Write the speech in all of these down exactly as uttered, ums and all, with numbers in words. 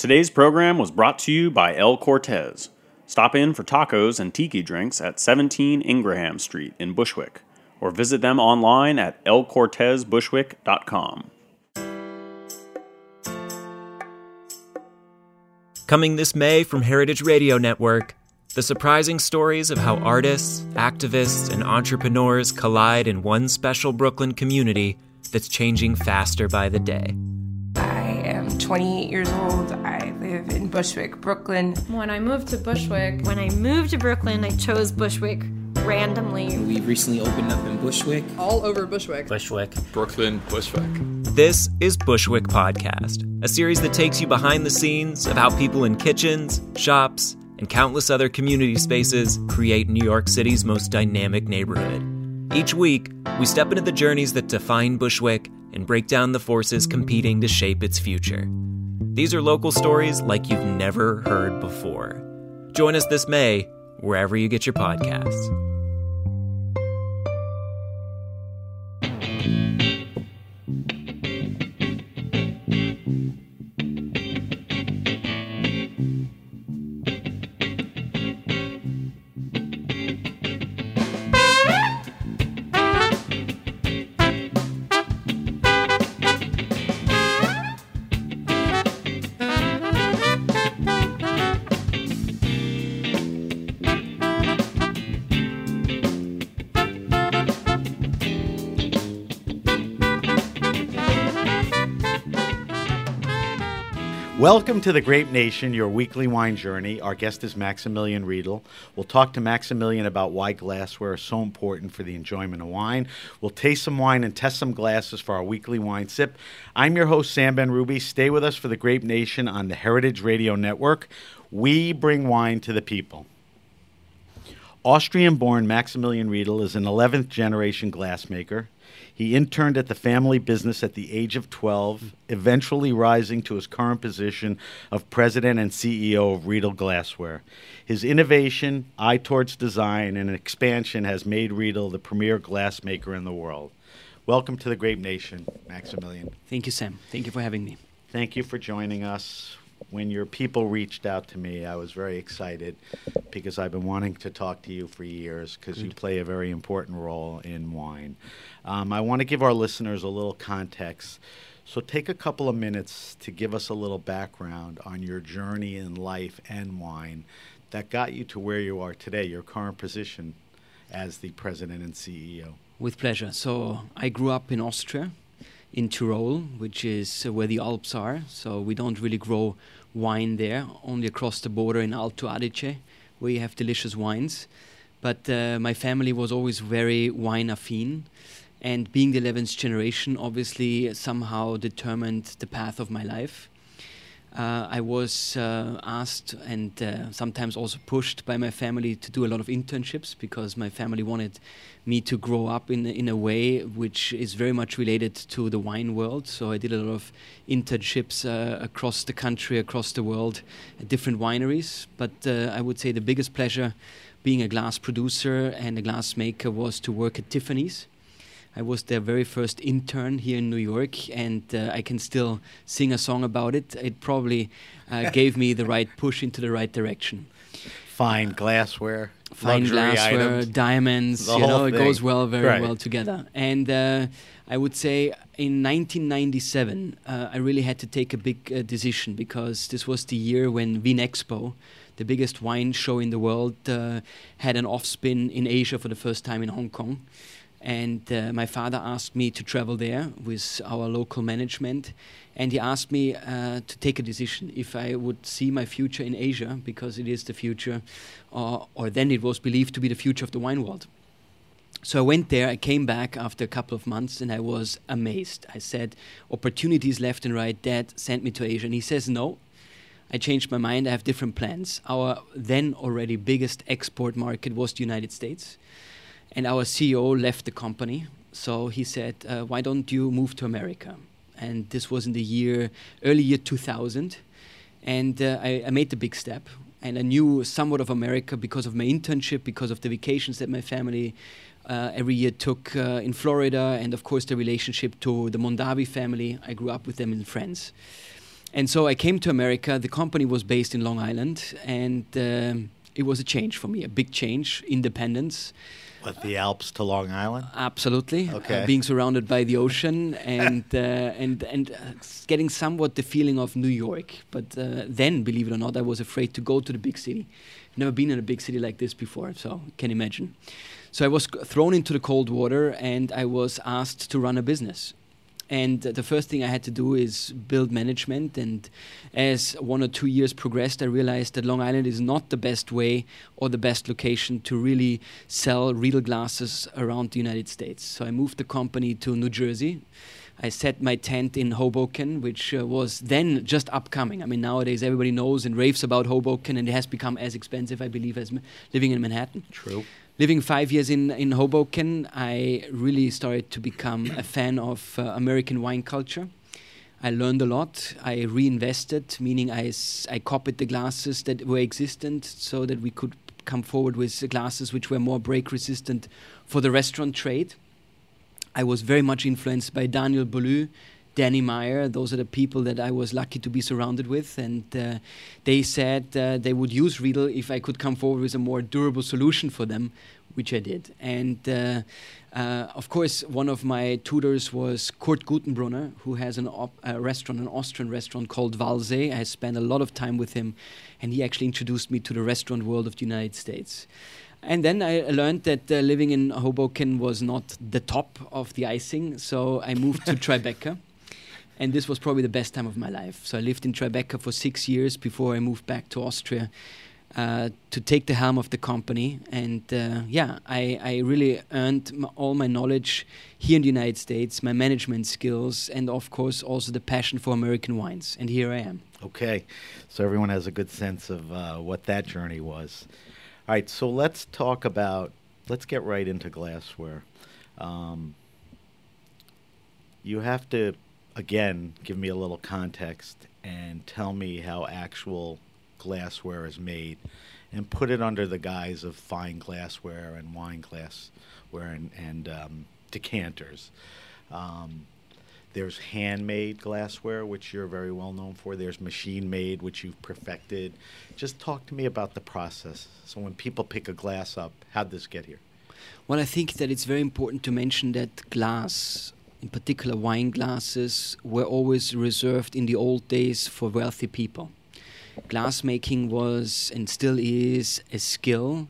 Today's program was brought to you by El Cortez. Stop in for tacos and tiki drinks at seventeen Ingraham Street in Bushwick, or visit them online at el cortez bushwick dot com. Coming this May from Heritage Radio Network, the surprising stories of how artists, activists, and entrepreneurs collide in one special Brooklyn community that's changing faster by the day. I am twenty-eight years old. I live in Bushwick, Brooklyn. When I moved to Bushwick, when I moved to Brooklyn, I chose Bushwick randomly. We recently opened up in Bushwick. All over Bushwick. Bushwick. Brooklyn, Bushwick. This is Bushwick Podcast, a series that takes you behind the scenes of how people in kitchens, shops, and countless other community spaces create New York City's most dynamic neighborhood. Each week, we step into the journeys that define Bushwick and break down the forces competing to shape its future. These are local stories like you've never heard before. Join us this May, wherever you get your podcasts. Welcome to the Grape Nation, your weekly wine journey. Our guest is Maximilian Riedel. We'll talk to Maximilian about why glassware is so important for the enjoyment of wine. We'll taste some wine and test some glasses for our weekly wine sip. I'm your host, Sam Ben-Ruby. Stay with us for the Grape Nation on the Heritage Radio Network. We bring wine to the people. Austrian-born Maximilian Riedel is an eleventh generation glassmaker. He interned at the family business at the age of twelve, eventually rising to his current position of president and C E O of Riedel Glassware. His innovation, eye towards design, and expansion has made Riedel the premier glassmaker in the world. Welcome to the Grape Nation, Maximilian. Thank you, Sam. Thank you for having me. Thank you for joining us. When your people reached out to me, I was very excited because I've been wanting to talk to you for years because you play a very important role in wine. Um, I want to give our listeners a little context. So take a couple of minutes to give us a little background on your journey in life and wine that got you to where you are today, your current position as the president and C E O. With pleasure. So I grew up in Austria, in Tyrol, which is uh, where the Alps are. So we don't really grow wine there, only across the border in Alto Adige, where you have delicious wines. But uh, my family was always very wine-affine. And being the eleventh generation, obviously, somehow determined the path of my life. Uh, I was uh, asked and uh, sometimes also pushed by my family to do a lot of internships because my family wanted me to grow up in, in a way which is very much related to the wine world. So I did a lot of internships uh, across the country, across the world, at different wineries. But uh, I would say the biggest pleasure being a glass producer and a glass maker was to work at Tiffany's. I was their very first intern here in New York, and uh, I can still sing a song about it. It probably uh, gave me the right push into the right direction. Fine glassware, Fine glassware, items, diamonds, the you know, whole it thing. goes well, very Right. well together. And uh, I would say in nineteen ninety-seven, uh, I really had to take a big uh, decision because this was the year when Vinexpo, the biggest wine show in the world, uh, had an off-spin in Asia for the first time in Hong Kong. And uh, my father asked me to travel there with our local management. And he asked me uh, to take a decision if I would see my future in Asia, because it is the future, or, or then it was believed to be the future of the wine world. So I went there, I came back after a couple of months, and I was amazed. I said, opportunities left and right, Dad, send me to Asia. And he says, no. I changed my mind, I have different plans. Our then already biggest export market was the United States. And our C E O left the company, so he said, uh, why don't you move to America? And this was in the year, early year two thousand. And uh, I, I made the big step. And I knew somewhat of America because of my internship, because of the vacations that my family uh, every year took uh, in Florida, and of course the relationship to the Mondavi family. I grew up with them in France. And so I came to America. The company was based in Long Island, and um, it was a change for me, a big change, independence. What, the Alps to Long Island? Absolutely. Okay. Uh, being surrounded by the ocean and uh, and and uh, getting somewhat the feeling of New York. But uh, then, believe it or not, I was afraid to go to the big city. Never been in a big city like this before, so can imagine. So I was c- thrown into the cold water, and I was asked to run a business. And uh, the first thing I had to do is build management. And as one or two years progressed, I realized that Long Island is not the best way or the best location to really sell Riedel glasses around the United States. So I moved the company to New Jersey. I set my tent in Hoboken, which uh, was then just upcoming. I mean, nowadays everybody knows and raves about Hoboken, and it has become as expensive, I believe, as m- living in Manhattan. True. Living five years in, in Hoboken, I really started to become a fan of uh, American wine culture. I learned a lot. I reinvested, meaning I, s- I copied the glasses that were existent so that we could come forward with the glasses which were more break resistant for the restaurant trade. I was very much influenced by Daniel Boulud, Danny Meyer. Those are the people that I was lucky to be surrounded with, and uh, they said uh, they would use Riedel if I could come forward with a more durable solution for them, which I did. And uh, uh, of course, one of my tutors was Kurt Gutenbrunner, who has an op- a restaurant, an Austrian restaurant called Walsee. I spent a lot of time with him, and he actually introduced me to the restaurant world of the United States. And then I learned that uh, living in Hoboken was not the top of the icing, so I moved to Tribeca. And this was probably the best time of my life. So I lived in Tribeca for six years before I moved back to Austria uh, to take the helm of the company. And uh, yeah, I, I really earned m- all my knowledge here in the United States, my management skills, and of course also the passion for American wines. And here I am. Okay. So everyone has a good sense of uh, what that journey was. All right. So let's talk about, let's get right into glassware. Um, you have to, again, give me a little context and tell me how actual glassware is made and put it under the guise of fine glassware and wine glassware and, and um, decanters. Um, there's handmade glassware, which you're very well known for. There's machine-made, which you've perfected. Just talk to me about the process. So when people pick a glass up, how'd this get here? Well, I think that it's very important to mention that glass, in particular wine glasses, were always reserved in the old days for wealthy people. Glass making was and still is a skill.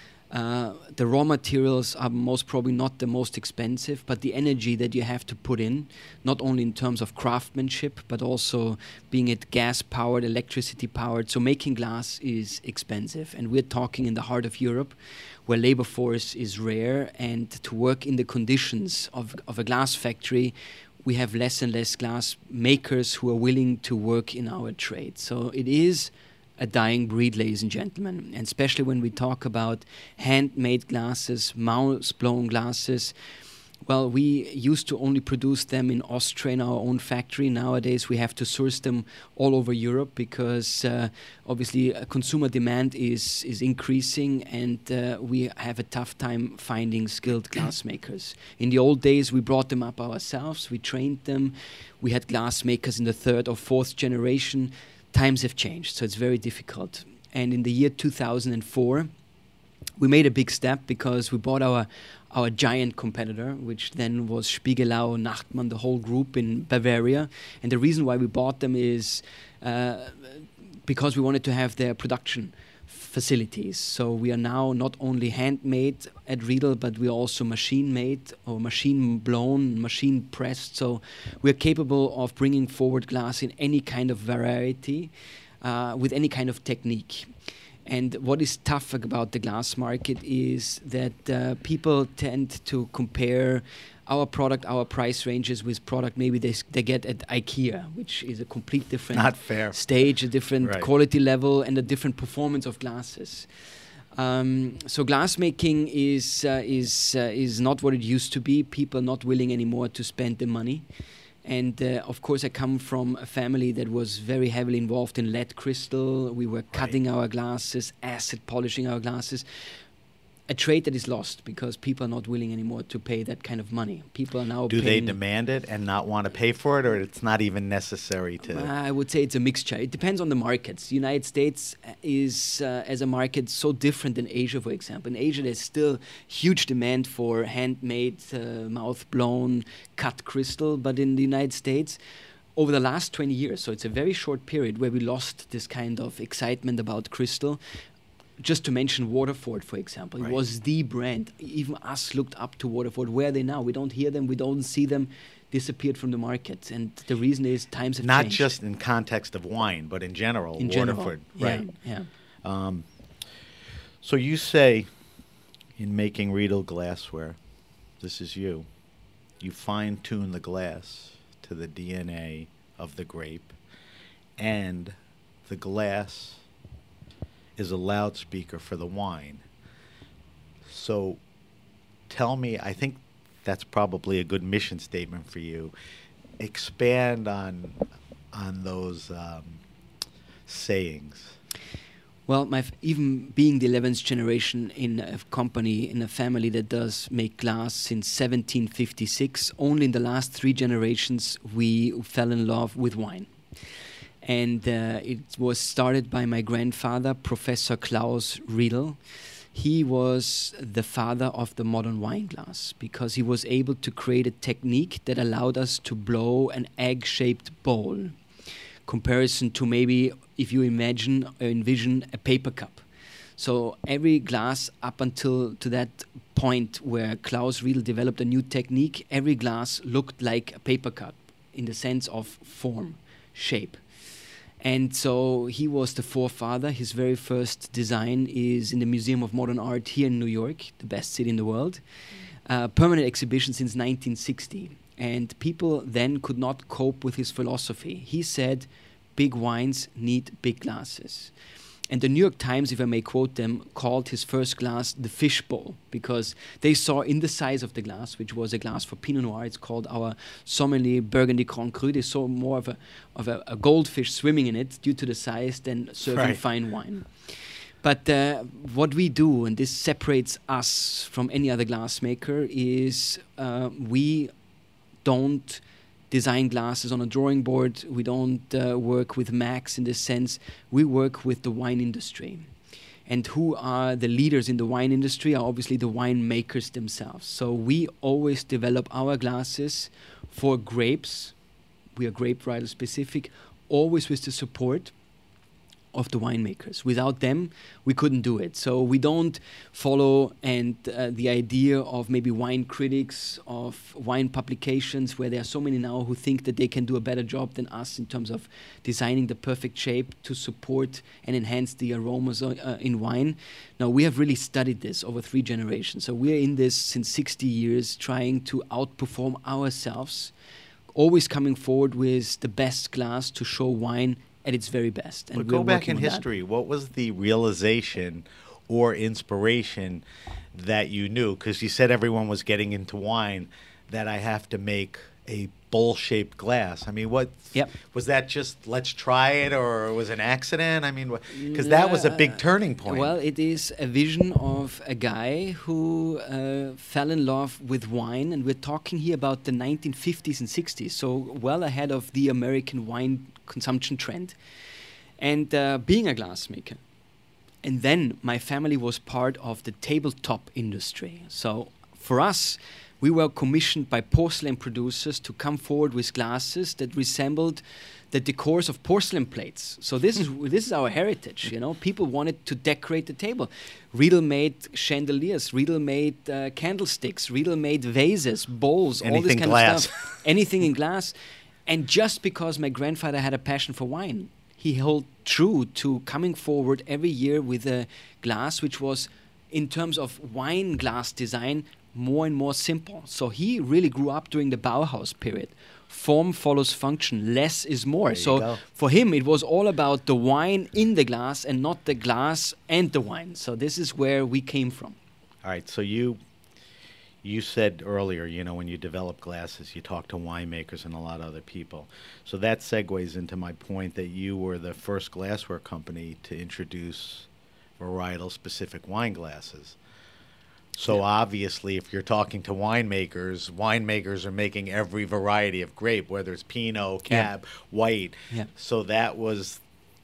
Uh, the raw materials are most probably not the most expensive, but the energy that you have to put in, not only in terms of craftsmanship, but also being it gas-powered, electricity-powered. So making glass is expensive. And we're talking in the heart of Europe, where labor force is rare, and to work in the conditions of, of a glass factory, we have less and less glass makers who are willing to work in our trade. So it is a dying breed, ladies and gentlemen, and especially when we talk about handmade glasses, mouse-blown glasses. Well, we used to only produce them in Austria in our own factory. Nowadays, we have to source them all over Europe because uh, obviously uh, consumer demand is is increasing, and uh, we have a tough time finding skilled glass makers. In the old days, we brought them up ourselves. We trained them. We had glass makers in the third or fourth generation. Times have changed, so it's very difficult. And in the year two thousand four, we made a big step because we bought our our giant competitor, which then was Spiegelau, Nachtmann, the whole group in Bavaria. And the reason why we bought them is uh, because we wanted to have their production facilities. So we are now not only handmade at Riedel, but we are also machine-made or machine-blown, machine-pressed. So we're capable of bringing forward glass in any kind of variety, uh, with any kind of technique. And what is tough about the glass market is that uh, people tend to compare our product, our price ranges with product maybe they, s- they get at IKEA, which is a complete different Not fair. stage, a different Right. quality level, and a different performance of glasses. Um, so glass making is uh, is uh, is not what it used to be. People are not willing anymore to spend the money. And uh, of course, I come from a family that was very heavily involved in lead crystal. We were cutting our glasses, acid polishing our glasses. a trade that is lost because people are not willing anymore to pay that kind of money. People are now Do paying, they demand it and not want to pay for it, or it's not even necessary to? I would say it's a mixture. It depends on the markets. The United States is, uh, as a market, so different than Asia, for example. In Asia, there's still huge demand for handmade, uh, mouth-blown, cut crystal. But in the United States, over the last twenty years, so it's a very short period where we lost this kind of excitement about crystal. Just to mention Waterford, for example, Right. it was the brand. Even us looked up to Waterford. Where are they now? We don't hear them. We don't see them. Disappeared from the market, and the reason is times have Not changed. just in context of wine, but in general, in Waterford. general, Right. yeah, yeah. So you say, in making Riedel glassware, this is you, you fine-tune the glass to the D N A of the grape, and the glass is a loudspeaker for the wine. So tell me, I think that's probably a good mission statement for you. Expand on on those um, sayings. Well, my f- even being the eleventh generation in a company, in a family that does make glass since seventeen fifty-six, only in the last three generations we fell in love with wine. And uh, it was started by my grandfather, Professor Klaus Riedel. He was the father of the modern wine glass because he was able to create a technique that allowed us to blow an egg-shaped bowl. Comparison to maybe if you imagine or envision a paper cup. So every glass up until to that point where Klaus Riedel developed a new technique, every glass looked like a paper cup in the sense of form, shape. And so he was the forefather. His very first design is in the Museum of Modern Art here in New York, the best city in the world. Uh, permanent exhibition since nineteen sixty. And people then could not cope with his philosophy. He said, big wines need big glasses. And the New York Times, if I may quote them, called his first glass the fishbowl because they saw in the size of the glass, which was a glass for Pinot Noir, it's called our Sommelier Burgundy Grand Cru, they saw more of a of a, a goldfish swimming in it due to the size than serving Right. fine wine. But uh, what we do, and this separates us from any other glassmaker, is uh, we don't design glasses on a drawing board. We don't uh, work with Max in this sense. We work with the wine industry. And who are the leaders in the wine industry are obviously the winemakers themselves. So we always develop our glasses for grapes. We are grape varietal specific, always with the support of the winemakers. Without them, we couldn't do it. So we don't follow and uh, the idea of maybe wine critics, of wine publications, where there are so many now who think that they can do a better job than us in terms of designing the perfect shape to support and enhance the aromas uh, in wine. Now, we have really studied this over three generations. So we're in this since sixty years, trying to outperform ourselves, always coming forward with the best glass to show wine at its very best. And But we're go back working in on that. history. What was the realization or inspiration that you knew? Because you said everyone was getting into wine, that I have to make a bowl-shaped glass. I mean, what Yep. was that? Just let's try it, or was it an accident? I mean, because that was a big turning point. Well, it is a vision of a guy who uh, fell in love with wine, and we're talking here about the nineteen fifties and sixties, so well ahead of the American wine consumption trend. And uh, being a glassmaker. And then my family was part of the tabletop industry. So for us, we were commissioned by porcelain producers to come forward with glasses that resembled the decors of porcelain plates. So this is this is our heritage, you know. People wanted to decorate the table. Riedel made chandeliers. Riedel made uh, candlesticks. Riedel made vases, bowls, all this Anything kind glass. of stuff. Anything in glass. And just because my grandfather had a passion for wine, he held true to coming forward every year with a glass which was, in terms of wine glass design, more and more simple. So he really grew up during the Bauhaus period. Form follows function. Less is more. There you So go. for him, it was all about the wine in the glass and not the glass and the wine. So this is where we came from. All right, so you you said earlier, you know, when you develop glasses, you talk to winemakers and a lot of other people. So that segues into my point that you were the first glassware company to introduce varietal-specific wine glasses. So obviously, if you're talking to winemakers, winemakers are making every variety of grape, whether it's Pinot, Cab, white. Yeah. So that was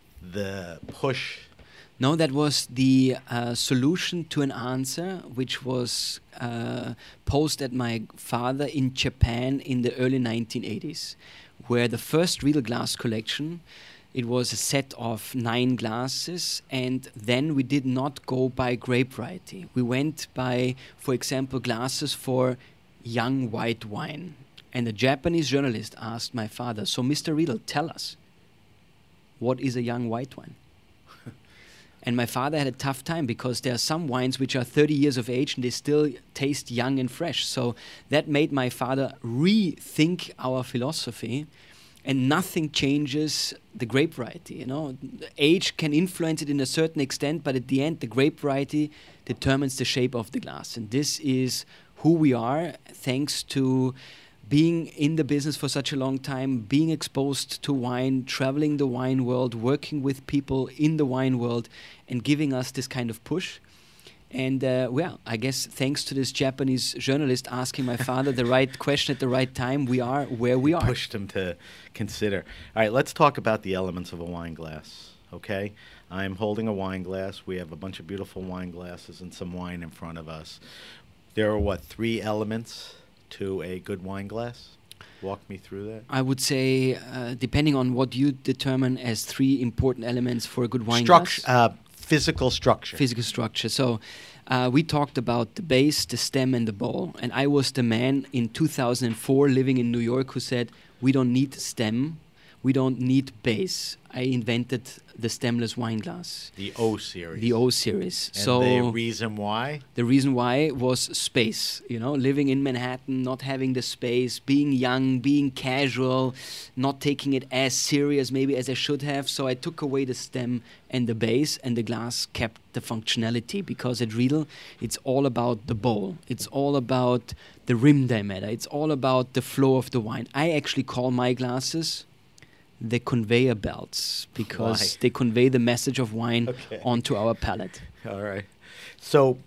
the push. No, that was the uh, solution to an answer which was uh, posed at my father in Japan in the early nineteen eighties, where the first Riedel glass collection, it was a set of nine glasses, and then we did not go by grape variety. We went by, for example, glasses for young white wine. And a Japanese journalist asked my father, so Mister Riedel, tell us, what is a young white wine? And my father had a tough time because there are some wines which are thirty years of age and they still taste young and fresh. So that made my father rethink our philosophy, and nothing changes the grape variety. You know, the age can influence it in a certain extent, but at the end, the grape variety determines the shape of the glass. And this is who we are, thanks to being in the business for such a long time, being exposed to wine, traveling the wine world, working with people in the wine world, and giving us this kind of push. And uh, well, I guess thanks to this Japanese journalist asking my father the right question at the right time, we are where we are. Pushed him to consider. All right, let's talk about the elements of a wine glass, okay? I'm holding a wine glass. We have a bunch of beautiful wine glasses and some wine in front of us. There are, what, three elements to a good wine glass? Walk me through that. I would say, uh, depending on what you determine as three important elements for a good wine Structure, glass. uh, physical structure. Physical structure. So uh, we talked about the base, the stem, and the bowl. And I was the man in two thousand four living in New York who said, we don't need stem, we don't need base. I invented the stemless wine glass. The O series. The O series. And so the reason why? The reason why was space. You know, living in Manhattan, not having the space, being young, being casual, not taking it as serious maybe as I should have. So I took away the stem and the base, and the glass kept the functionality, because at Riedel, it's all about the bowl. It's all about the rim diameter. It's all about the flow of the wine. I actually call my glasses the conveyor belts, because Why? they convey the message of wine Okay. onto our palate. All right. So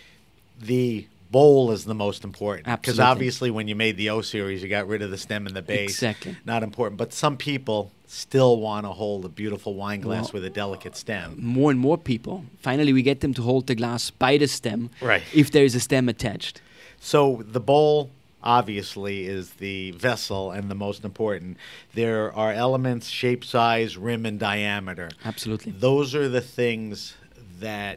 the bowl is the most important. Because Absolutely. obviously when you made the O series, you got rid of the stem and the base. Exactly. Not important. But some people still want to hold a beautiful wine glass Well, with a delicate stem. More and more people, finally we get them to hold the glass by the stem, Right. if there is a stem attached. So the bowl obviously is the vessel and the most important. There are elements, shape, size, rim, and diameter. Absolutely. Those are the things that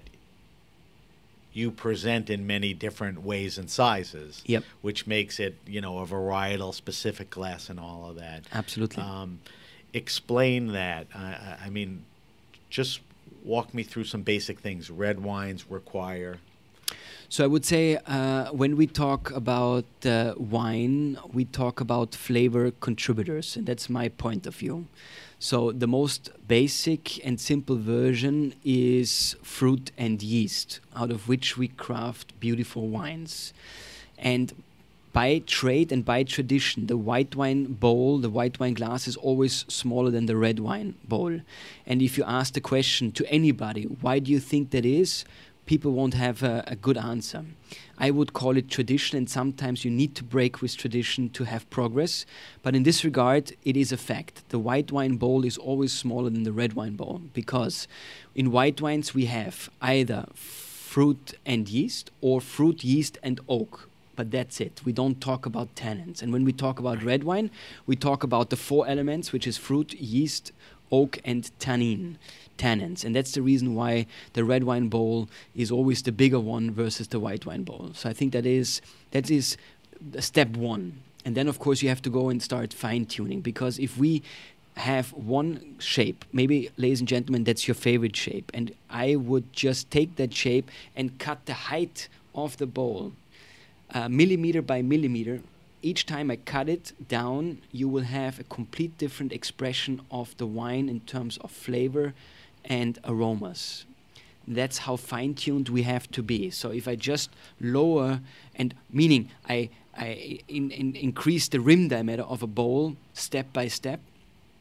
you present in many different ways and sizes. Yep. Which makes it, you know, a varietal specific glass and all of that. Absolutely. Um, explain that. I, I- I mean, just walk me through some basic things. Red wines require. So I would say uh, when we talk about uh, wine, we talk about flavor contributors, and that's my point of view. So the most basic and simple version is fruit and yeast, out of which we craft beautiful wines. And by trade and by tradition, the white wine bowl, the white wine glass is always smaller than the red wine bowl. And if you ask the question to anybody, why do you think that is? People won't have a, a good answer. I would call it tradition, and sometimes you need to break with tradition to have progress. But in this regard, it is a fact. The white wine bowl is always smaller than the red wine bowl, because in white wines we have either fruit and yeast or fruit, yeast, and oak. But that's it. We don't talk about tannins. And when we talk about red wine, we talk about the four elements, which is fruit, yeast, oak, and tannin. Tannins, and that's the reason why the red wine bowl is always the bigger one versus the white wine bowl. So I think that is that is step one, and then of course you have to go and start fine tuning, because if we have one shape, maybe, ladies and gentlemen, that's your favorite shape, and I would just take that shape and cut the height of the bowl uh, millimeter by millimeter. Each time I cut it down, you will have a complete different expression of the wine in terms of flavor and aromas. That's how fine-tuned we have to be. So if I just lower, and meaning I, I in, in increase the rim diameter of a bowl step by step,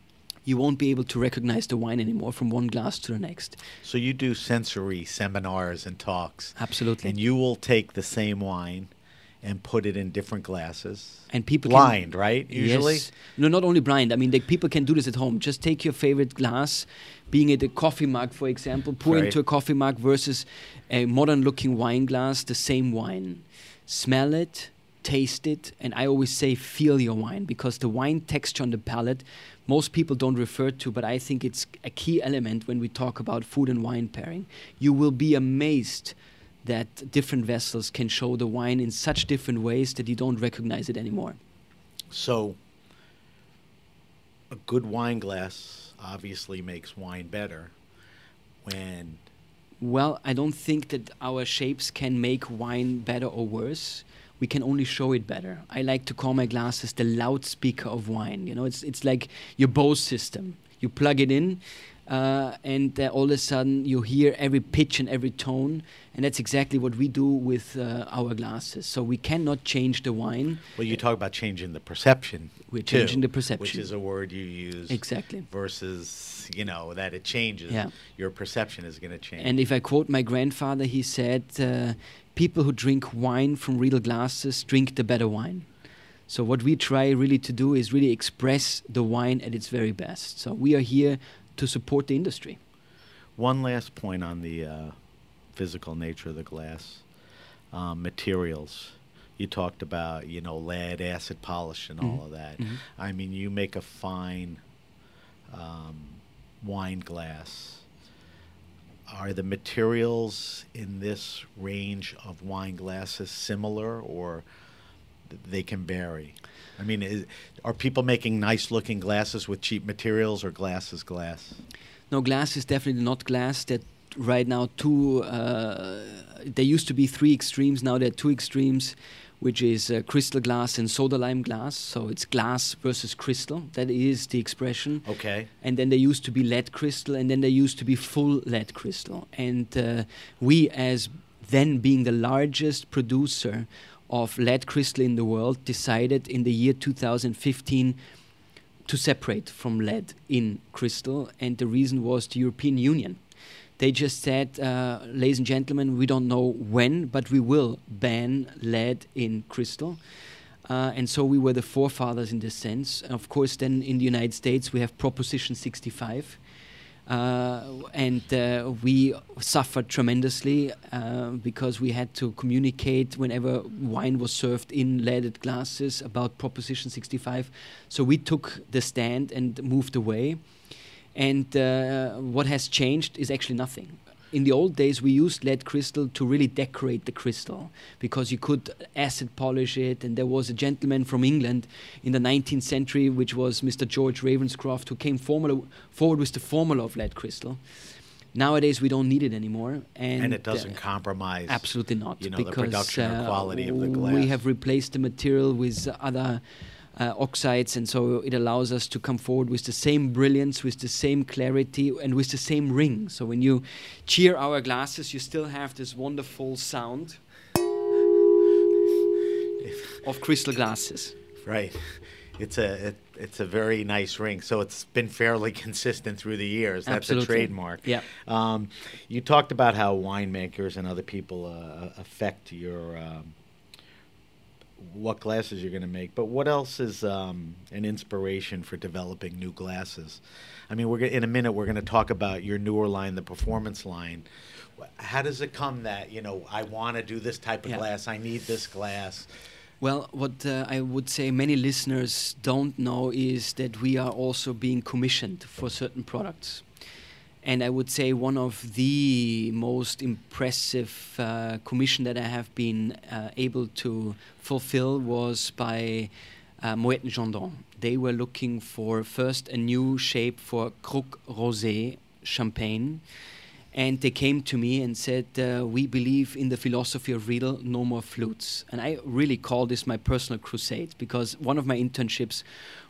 you won't be able to recognize the wine anymore from one glass to the next. So you do sensory seminars and talks. Absolutely. And you will take the same wine and put it in different glasses. And people blind, can, right? Usually? Yes. No, not only blind. I mean, the people can do this at home. Just take your favorite glass, being it a coffee mug, for example, pour Right. into a coffee mug versus a modern-looking wine glass, the same wine. Smell it, taste it, and I always say feel your wine, because the wine texture on the palate, most people don't refer to, but I think it's a key element when we talk about food and wine pairing. You will be amazed that different vessels can show the wine in such different ways that you don't recognize it anymore. So a good wine glass obviously makes wine better. When Well, I don't think that our shapes can make wine better or worse. We can only show it better. I like to call my glasses the loudspeaker of wine. You know, it's it's like your Bose system. You plug it in, uh, and uh, all of a sudden you hear every pitch and every tone, and that's exactly what we do with uh, our glasses. So we cannot change the wine. well, you talk about changing the perception. We're too, changing the perception. which is a word you use. Exactly. Versus, you know, that it changes. Yeah. Your perception is going to change. And if I quote my grandfather, he said, uh, people who drink wine from real glasses drink the better wine. So what we try really to do is really express the wine at its very best. So we are here to support the industry. One last point on the uh, physical nature of the glass. Um, materials. You talked about, you know, lead, acid polish, and all of that. Mhm. I mean, you make a fine um, wine glass. Are the materials in this range of wine glasses similar, or th- they can vary? I mean, is, are people making nice-looking glasses with cheap materials, or glass is glass? No, glass is definitely not glass. That right now two, uh, there used to be three extremes, now there are two extremes, which is uh, crystal glass and soda lime glass. So it's glass versus crystal. That is the expression. Okay. And then there used to be lead crystal, and then there used to be full lead crystal. And uh, we, as then being the largest producer of lead crystal in the world, decided in the year two thousand fifteen to separate from lead in crystal. And the reason was the European Union. They just said, uh, ladies and gentlemen, we don't know when, but we will ban lead in crystal. Uh, and so we were the forefathers in this sense. Of course, then in the United States, we have Proposition sixty-five. Uh, and uh, we suffered tremendously uh, because we had to communicate whenever wine was served in leaded glasses about Proposition sixty-five. So we took the stand and moved away. And uh, what has changed is actually nothing. In the old days, we used lead crystal to really decorate the crystal because you could acid polish it. And there was a gentleman from England in the nineteenth century, which was Mister George Ravenscroft, who came formula, forward with the formula of lead crystal. Nowadays, we don't need it anymore. And, And it doesn't uh, compromise, absolutely not, you know, the because production or uh, quality of the glass. we have replaced the material with other Uh, oxides, and so it allows us to come forward with the same brilliance, with the same clarity, and with the same ring. So when you cheer our glasses, you still have this wonderful sound of crystal glasses. Right. It's a it, it's a very nice ring. So it's been fairly consistent through the years. That's Absolutely. a trademark. Yeah. Um, you talked about how winemakers and other people uh, affect your um, what glasses you're going to make. But what else is um, an inspiration for developing new glasses? I mean, we're gonna, in a minute we're going to talk about your newer line, the performance line. How does it come that, you know, I want to do this type of Yeah. glass, I need this glass? Well, what uh, I would say many listeners don't know is that we are also being commissioned for certain products. And I would say one of the most impressive uh, commission that I have been uh, able to fulfill was by uh, Moet and Gendron. They were looking for first a new shape for Krug Rosé champagne. And they came to me and said, uh, we believe in the philosophy of Riedel, no more flutes. And I really call this my personal crusade, because one of my internships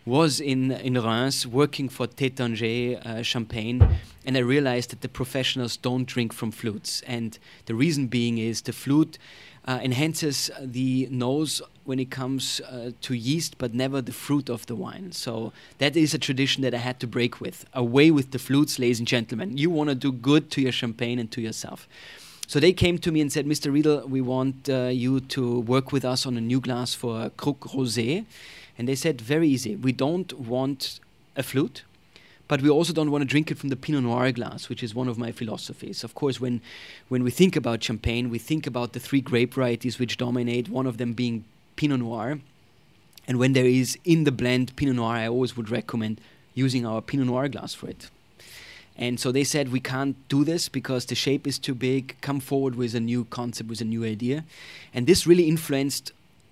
was in, in Reims working for Tétanger uh, Champagne, and I realized that the professionals don't drink from flutes. And the reason being is the flute uh, enhances the nose when it comes uh, to yeast, but never the fruit of the wine. So that is a tradition that I had to break with. Away with the flutes, ladies and gentlemen. You want to do good to your champagne and to yourself. So they came to me and said, Mister Riedel, we want uh, you to work with us on a new glass for Krug Rosé. And they said, very easy. We don't want a flute, but we also don't want to drink it from the Pinot Noir glass, which is one of my philosophies. Of course, when, when we think about champagne, we think about the three grape varieties which dominate, one of them being Pinot Noir. And when there is in the blend Pinot Noir, I always would recommend using our Pinot Noir glass for it. And so they said, we can't do this because the shape is too big. Come forward with a new concept, with a new idea. And this really influenced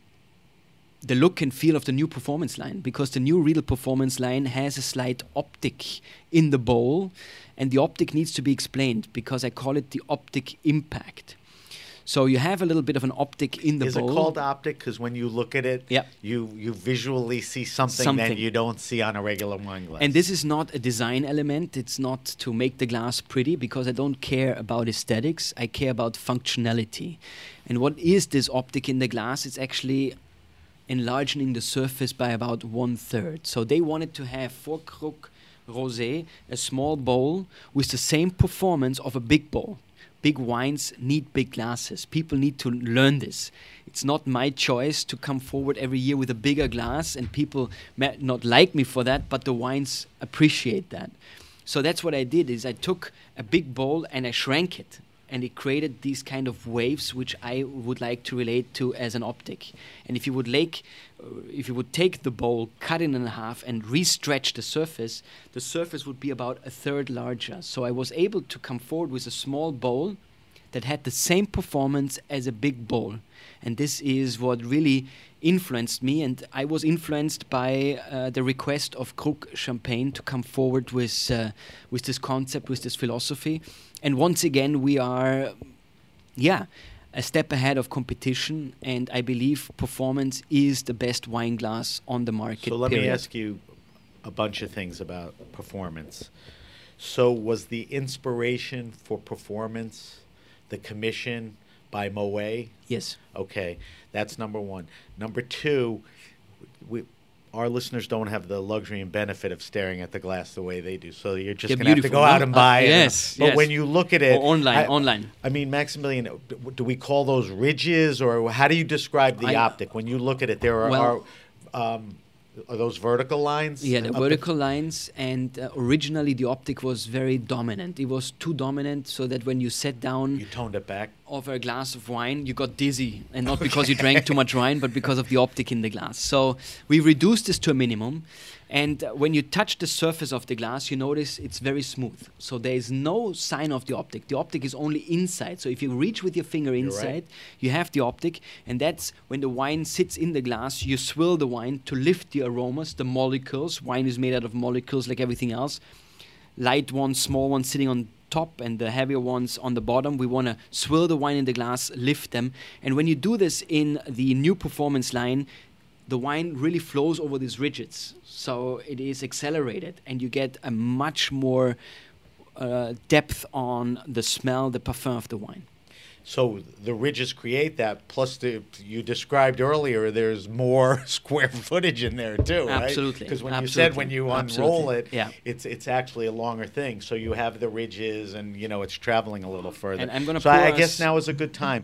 the look and feel of the new performance line, because the new Riedel performance line has a slight optic in the bowl, and the optic needs to be explained because I call it the optic impact. So you have a little bit of an optic in the Is bowl. Is it called optic? Because when you look at it, yeah. you, you visually see something, something that you don't see on a regular wine glass. And this is not a design element. It's not to make the glass pretty, because I don't care about aesthetics. I care about functionality. And what is this optic in the glass? It's actually enlarging the surface by about one third. So they wanted to have for Krug Rosé a small bowl with the same performance of a big bowl. Big wines need big glasses. People need to learn this. It's not my choice to come forward every year with a bigger glass, and people may not like me for that, but the wines appreciate that. So that's what I did, is I took a big bowl and I shrank it. And it created these kind of waves, which I would like to relate to as an optic. And if you would like, uh, if you would take the bowl, cut it in half, and re-stretch the surface, the surface would be about a third larger. So I was able to come forward with a small bowl that had the same performance as a big bowl. And this is what really influenced me. And I was influenced by uh, the request of Krug Champagne to come forward with uh, with this concept, with this philosophy. And once again, we are, yeah, a step ahead of competition. And I believe performance is the best wine glass on the market. So let period. me ask you a bunch of things about performance. So was the inspiration for performance the commission by Moet? Yes. Okay, that's number one. Number two, we, our listeners don't have the luxury and benefit of staring at the glass the way they do. So you're just They're going to have to go beautiful, out no? and buy uh, it. Yes, But yes. when you look at it... Or online, I, online. I mean, Maximilian, do we call those ridges, or how do you describe the I, optic? When you look at it, there are... Well, are um, Are those vertical lines? Yeah, the Up vertical lines, and uh, originally the optic was very dominant. It was too dominant so that when you sat down You toned it back? over a glass of wine, you got dizzy. And not because you drank too much wine, but because of the optic in the glass. So we reduced this to a minimum. And uh, when you touch the surface of the glass, you notice it's very smooth. So there is no sign of the optic. The optic is only inside. So if you reach with your finger inside, right. you have the optic. And that's when the wine sits in the glass, you swirl the wine to lift the aromas, the molecules. Wine is made out of molecules like everything else. Light ones, small ones sitting on top, and the heavier ones on the bottom. We want to swirl the wine in the glass, lift them. And when you do this in the new performance line, the wine really flows over these ridges. So it is accelerated, and you get a much more uh, depth on the smell, the parfum of the wine. So the ridges create that, plus the, you described earlier, there's more square footage in there too, right? Absolutely. Because when Absolutely. you said when you unroll Absolutely. it, Yeah. it's it's actually a longer thing. So you have the ridges, and you know it's traveling a little further. And I'm gonna so I, I pour guess us- now is a good time.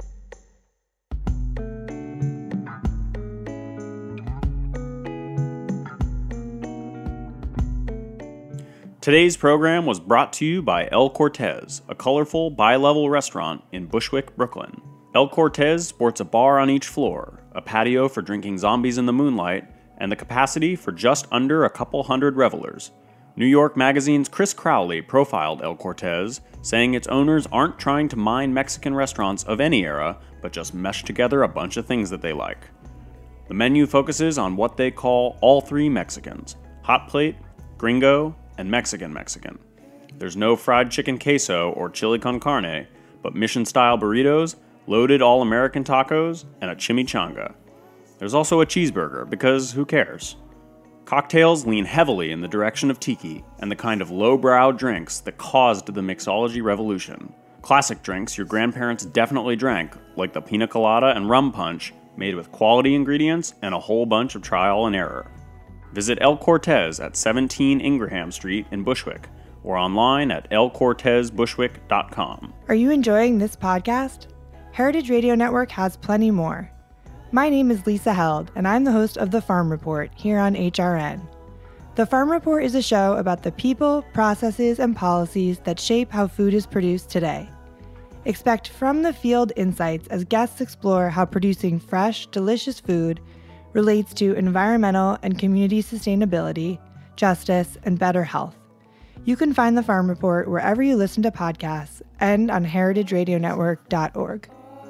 Today's program was brought to you by El Cortez, a colorful, bi-level restaurant in Bushwick, Brooklyn. El Cortez sports a bar on each floor, a patio for drinking zombies in the moonlight, and the capacity for just under a couple hundred revelers. New York Magazine's Chris Crowley profiled El Cortez, saying its owners aren't trying to mine Mexican restaurants of any era, but just mesh together a bunch of things that they like. The menu focuses on what they call all three Mexicans: hot plate, gringo, and Mexican Mexican. There's no fried chicken queso or chili con carne, but mission-style burritos, loaded all-American tacos, and a chimichanga. There's also a cheeseburger, because who cares? Cocktails lean heavily in the direction of tiki and the kind of lowbrow drinks that caused the mixology revolution. Classic drinks your grandparents definitely drank, like the pina colada and rum punch, made with quality ingredients and a whole bunch of trial and error. Visit El Cortez at seventeen Ingraham Street in Bushwick, or online at el cortez bushwick dot com. Are you enjoying this podcast? Heritage Radio Network has plenty more. My name is Lisa Held, and I'm the host of The Farm Report here on H R N. The Farm Report is a show about the people, processes, and policies that shape how food is produced today. Expect from-the-field insights as guests explore how producing fresh, delicious food relates to environmental and community sustainability, justice, and better health. You can find The Farm Report wherever you listen to podcasts and on heritage radio network dot org.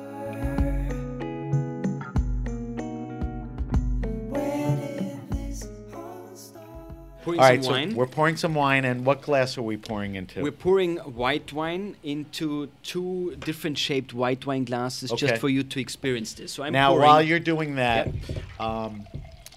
Pouring All right, some wine. so we're pouring some wine, and what glass are we pouring into? We're pouring white wine into two different shaped white wine glasses Okay. just for you to experience this. So I'm now, pouring. while you're doing that, um,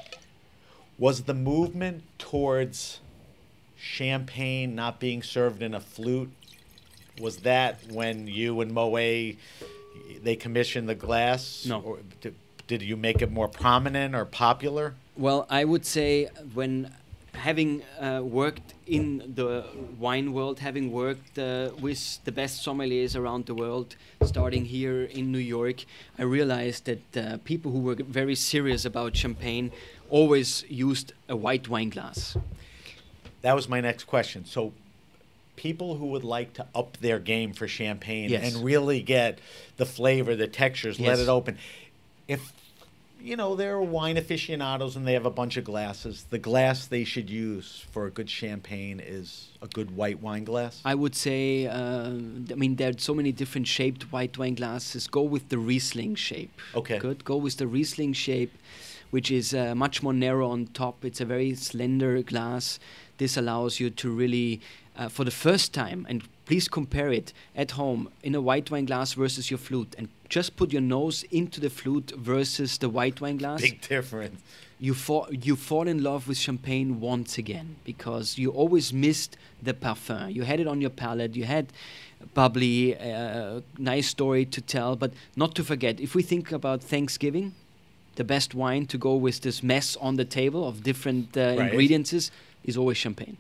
was the movement towards champagne not being served in a flute, was that when you and Moet, they commissioned the glass? No. Or did, did you make it more prominent or popular? Well, I would say when having uh, worked in the wine world, having worked uh, with the best sommeliers around the world, starting here in New York, I realized that uh, people who were very serious about champagne always used a white wine glass. That was my next question. So people who would like to up their game for champagne Yes. and really get the flavor, the textures, let Yes. it open. If, you know, they're wine aficionados and they have a bunch of glasses, the glass they should use for a good champagne is a good white wine glass? I would say, uh, I mean, there are so many different shaped white wine glasses. Go with the Riesling shape. Okay. Good. Go with the Riesling shape, which is uh, much more narrow on top. It's a very slender glass. This allows you to really, uh, for the first time, and please compare it at home in a white wine glass versus your flute, and just put your nose into the flute versus the white wine glass. Big difference. You fall, you fall in love with champagne once again, because you always missed the parfum. You had it on your palate, you had bubbly, uh, nice story to tell, but not to forget, if we think about Thanksgiving, the best wine to go with this mess on the table of different uh, Right. ingredients is, is always champagne.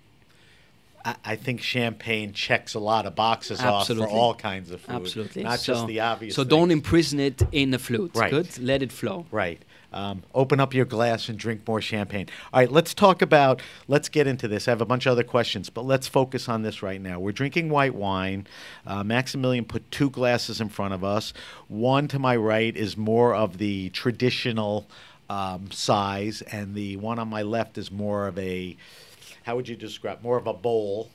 I, I think champagne checks a lot of boxes Absolutely. off for all kinds of food. Absolutely. Not so, just the obvious So things. don't imprison it in a flute. Right. Good? Let it flow. Right. Um, open up your glass and drink more champagne. All right, let's talk about, let's get into this. I have a bunch of other questions, but let's focus on this right now. We're drinking white wine. Uh, Maximilian put two glasses in front of us. One to my right is more of the traditional um, size, and the one on my left is more of a, how would you describe, more of a bowl.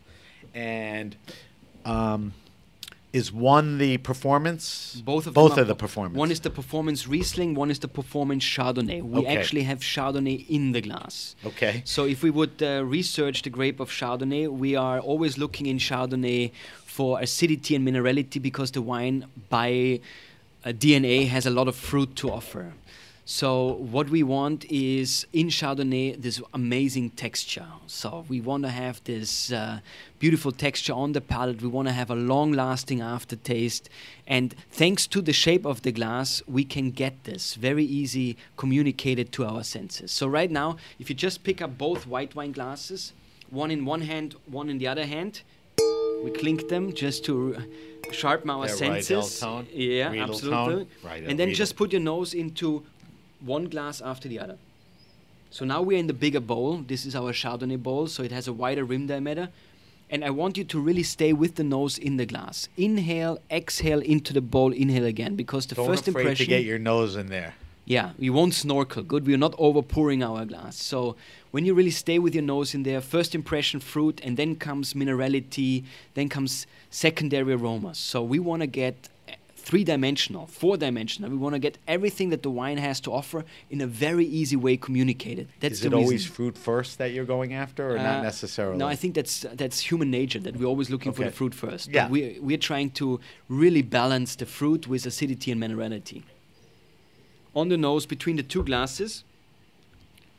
And um, is one the performance? Both of Both them are the performance. One is the performance Riesling, one is the performance Chardonnay. We Okay. actually have Chardonnay in the glass. Okay. So if we would uh, research the grape of Chardonnay, we are always looking in Chardonnay for acidity and minerality, because the wine by uh, D N A has a lot of fruit to offer. So what we want is in Chardonnay this amazing texture. So we want to have this uh, beautiful texture on the palate. We want to have a long-lasting aftertaste. And thanks to the shape of the glass, we can get this very easy communicated to our senses. So right now, if you just pick up both white wine glasses, one in one hand, one in the other hand, we clink them just to uh, sharpen our Yeah, senses. Rydell tone, Yeah, Riedel absolutely. tone. Rydell, And then Riedel. just put your nose into one glass after the other. So now we're in the bigger bowl. This is our Chardonnay bowl, so it has a wider rim diameter. And I want you to really stay with the nose in the glass. Inhale, exhale into the bowl, inhale again, because the Don't first afraid impression... to get your nose in there. Yeah, we won't snorkel. Good, we're not over pouring our glass. So when you really stay with your nose in there, first impression fruit, and then comes minerality, then comes secondary aromas. So we want to get three-dimensional, four-dimensional. We want to get everything that the wine has to offer in a very easy way communicated. That's Is the it always reason. fruit first that you're going after, or Uh, not necessarily? No, I think that's that's human nature, that we're always looking for Okay. the fruit first. Yeah. But we we're trying to really balance the fruit with acidity and minerality. On the nose, between the two glasses,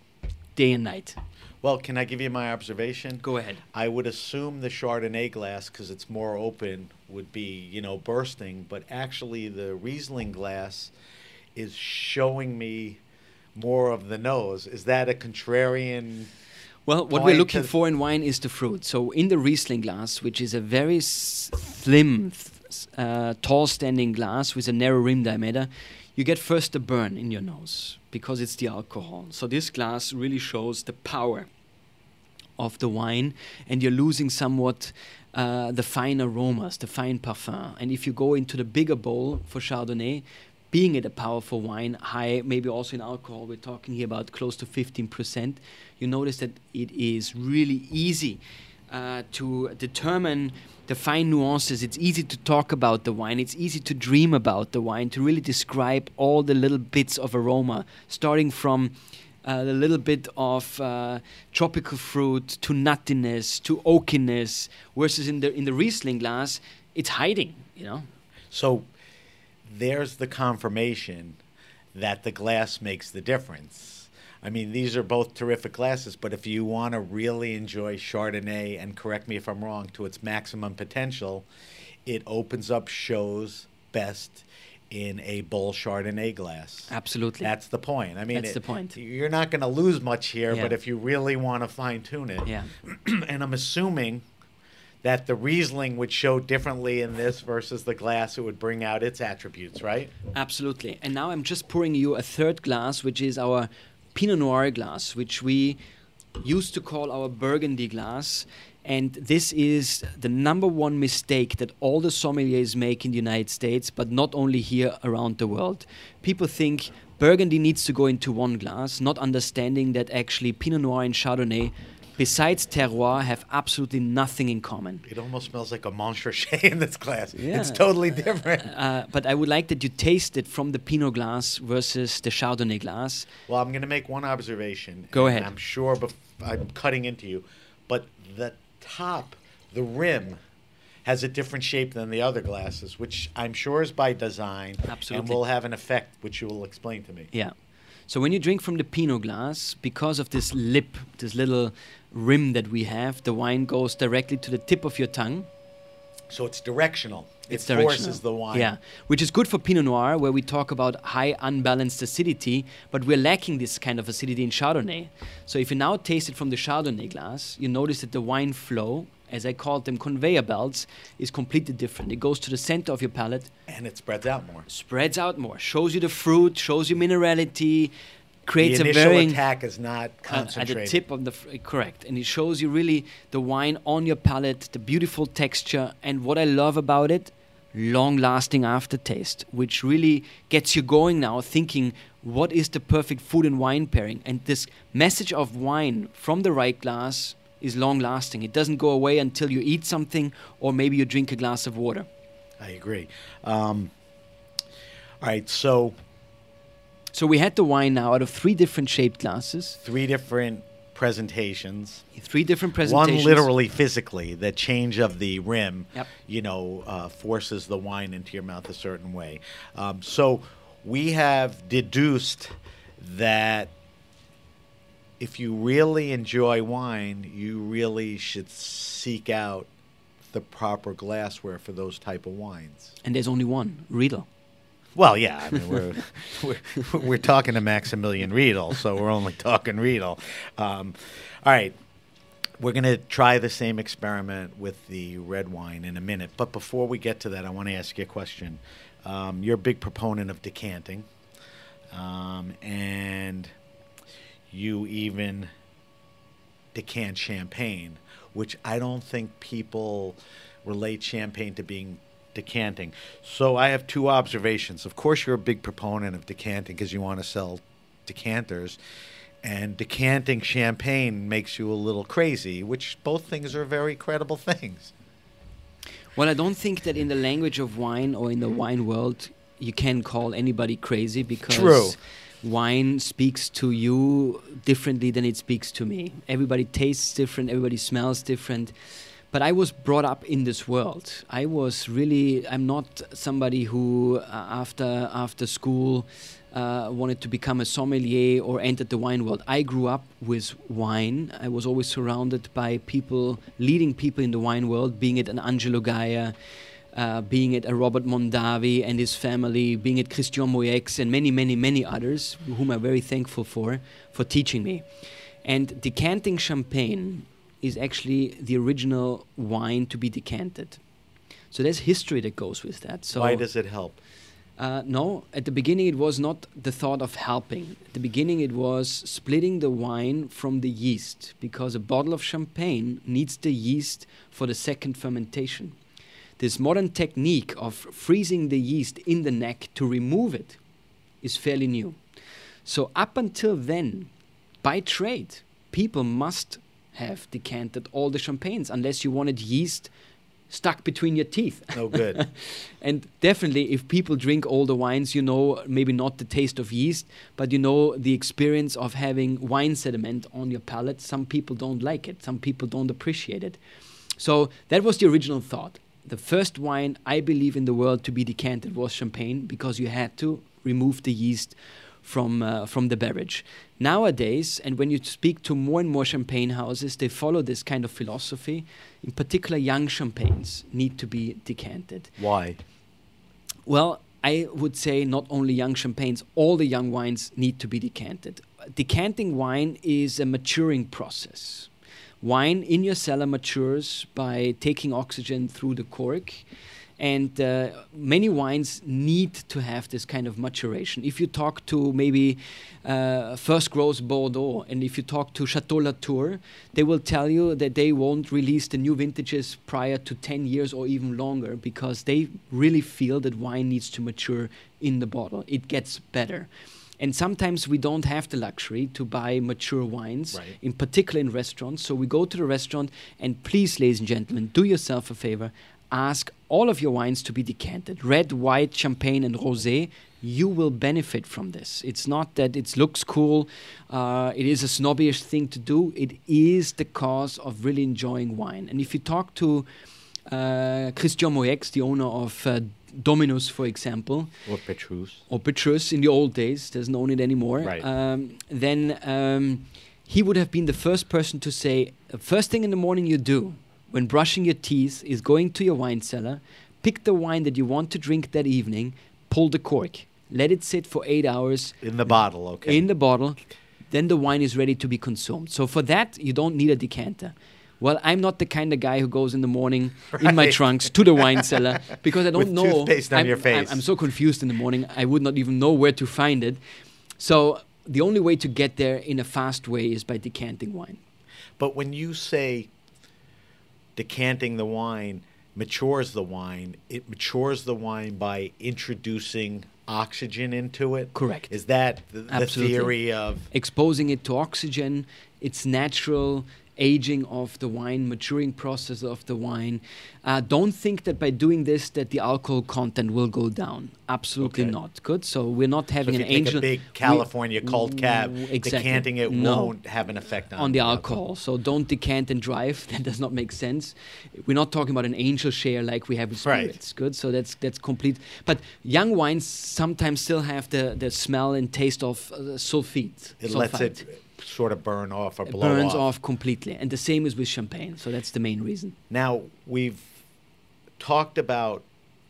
day and night. Well, can I give you my observation? Go ahead. I would assume the Chardonnay glass, because it's more open, would be, you know, bursting. But actually, the Riesling glass is showing me more of the nose. Is that a contrarian? Well, what point we're looking to- for in wine is the fruit. So in the Riesling glass, which is a very s- slim, th- uh, tall-standing glass with a narrow rim diameter, you get first the burn in your nose because it's the alcohol. So this glass really shows the power of the wine, and you're losing somewhat uh, the fine aromas, the fine parfum. And if you go into the bigger bowl for Chardonnay, being it a powerful wine, high, maybe also in alcohol, we're talking here about close to fifteen percent, you notice that it is really easy uh, to determine the fine nuances. It's easy to talk about the wine. It's easy to dream about the wine, to really describe all the little bits of aroma, starting from uh, the little bit of uh, tropical fruit to nuttiness to oakiness, versus in the in the Riesling glass, it's hiding, you know. So there's the confirmation that the glass makes the difference. I mean, these are both terrific glasses, but if you want to really enjoy Chardonnay, and correct me if I'm wrong, to its maximum potential, it opens up shows best in a bull Chardonnay glass. Absolutely. That's the point. I mean, That's it- the point. You're not going to lose much here, Yeah. but if you really want to fine tune it, Yeah. and I'm assuming that the Riesling would show differently in this versus the glass, it would bring out its attributes, right? Absolutely. And now I'm just pouring you a third glass, which is our Pinot Noir glass, which we used to call our Burgundy glass. And this is the number one mistake that all the sommeliers make in the United States, but not only here, around the world. People think Burgundy needs to go into one glass, not understanding that actually Pinot Noir and Chardonnay, besides terroir, have absolutely nothing in common. It almost smells like a Montrachet in this glass. Yeah. It's totally different. Uh, but I would like that you taste it from the Pinot glass versus the Chardonnay glass. Well, I'm going to make one observation. Go and ahead. I'm sure bef- I'm cutting into you, but the top, the rim, has a different shape than the other glasses, which I'm sure is by design. Absolutely. And will have an effect, which you will explain to me. Yeah. So when you drink from the Pinot glass, because of this lip, this little rim that we have, the wine goes directly to the tip of your tongue. So it's directional. It's it directional. forces the wine. Yeah, which is good for Pinot Noir, where we talk about high unbalanced acidity, but we're lacking this kind of acidity in Chardonnay. So if you now taste it from the Chardonnay glass, you notice that the wine flow, as I called them conveyor belts, is completely different. It goes to the center of your palate, And it spreads out more. spreads out more, shows you the fruit, shows you minerality, creates the a initial very attack is not uh, concentrated. at the tip of the fr- correct, and it shows you really the wine on your palate, the beautiful texture, and what I love about it, long-lasting aftertaste, which really gets you going now, thinking what is the perfect food and wine pairing. And this message of wine from the right glass is long-lasting. It doesn't go away until you eat something or maybe you drink a glass of water. I agree. Um, all right, so So we had the wine now out of three different shaped glasses, three different presentations. three different presentations. One literally physically, the change of the rim, Yep. you know, uh, forces the wine into your mouth a certain way. Um, so we have deduced that if you really enjoy wine, you really should seek out the proper glassware for those type of wines. And there's only one, Riedel. Well, yeah, I mean, we're, we're, we're talking to Maximilian Riedel, so we're only talking Riedel. Um, all right, we're going to try the same experiment with the red wine in a minute. But before we get to that, I want to ask you a question. Um, you're a big proponent of decanting, um, and you even decant champagne, which I don't think people relate champagne to being decanting. So I have two observations. Of course, you're a big proponent of decanting because you want to sell decanters, and decanting champagne makes you a little crazy, which both things are very credible things. Well, I don't think that in the language of wine or in the wine world you can call anybody crazy, because True. wine speaks to you differently than it speaks to me. Everybody tastes different, everybody smells different. but I was brought up in this world. I was really, I'm not somebody who uh, after after school uh, wanted to become a sommelier or entered the wine world. I grew up with wine. I was always surrounded by people, leading people in the wine world, being it an Angelo Gaia, uh, being it a Robert Mondavi and his family, being it Christian Moix and many, many, many others, whom I'm very thankful for, for teaching me. And decanting champagne is actually the original wine to be decanted. So there's history that goes with that. So why does it help? Uh, no, at the beginning it was not the thought of helping. At the beginning it was splitting the wine from the yeast, because a bottle of champagne needs the yeast for the second fermentation. This modern technique of freezing the yeast in the neck to remove it is fairly new. So up until then, by trade, people must have decanted all the champagnes unless you wanted yeast stuck between your teeth. No good. And definitely, if people drink all the wines, you know maybe not the taste of yeast, but you know the experience of having wine sediment on your palate. Some people don't like it. Some people don't appreciate it. So that was the original thought. The first wine, I believe, in the world to be decanted was champagne, because you had to remove the yeast from uh, from the beverage. Nowadays, and when you speak to more and more champagne houses, they follow this kind of philosophy. In particular, young champagnes need to be decanted. Why? Well, I would say not only young champagnes, all the young wines need to be decanted. Decanting wine is a maturing process. Wine in your cellar matures by taking oxygen through the cork. And uh, many wines need to have this kind of maturation. If you talk to maybe uh, First Growth Bordeaux, and if you talk to Chateau Latour, they will tell you that they won't release the new vintages prior to ten years or even longer, because they really feel that wine needs to mature in the bottle. It gets better. And sometimes we don't have the luxury to buy mature wines, right, in particular in restaurants. So we go to the restaurant, and please, ladies and gentlemen, do yourself a favor. Ask all of your wines to be decanted. Red, white, champagne, and rosé. You will benefit from this. It's not that it looks cool. Uh, it is a snobbish thing to do. It is the cause of really enjoying wine. And if you talk to uh, Christian Moix, the owner of uh, Dominus, for example, or Petrus, or Petrus in the old days, doesn't own it anymore, right. um, then um, he would have been the first person to say, the first thing in the morning you do when brushing your teeth is going to your wine cellar, pick the wine that you want to drink that evening, pull the cork, let it sit for eight hours. In the bottle, okay. In the bottle, then the wine is ready to be consumed. So for that, you don't need a decanter. Well, I'm not the kind of guy who goes in the morning right. in my trunks to the wine cellar, because I don't With know. Toothpaste on I'm, your face. I'm, I'm so confused in the morning, I would not even know where to find it. So the only way to get there in a fast way is by decanting wine. But when you say decanting the wine matures the wine, it matures the wine by introducing oxygen into it? Correct. Is that the, the theory of... Exposing it to oxygen, its natural aging of the wine, maturing process of the wine. Uh, don't think that by doing this that the alcohol content will go down. Absolutely okay. not. Good. So we're not having so if an you angel. Take a big California we, cold cab, exactly. decanting it no. won't have an effect on, on the alcohol. alcohol. So don't decant and drive. That does not make sense. We're not talking about an angel share like we have with spirits. Right. Good. So that's that's complete. But young wines sometimes still have the, the smell and taste of uh, sulfite. It sulfite. lets it sort of burn off or it blow burns off. off completely. And the same is with champagne. So that's the main reason. Now, we've talked about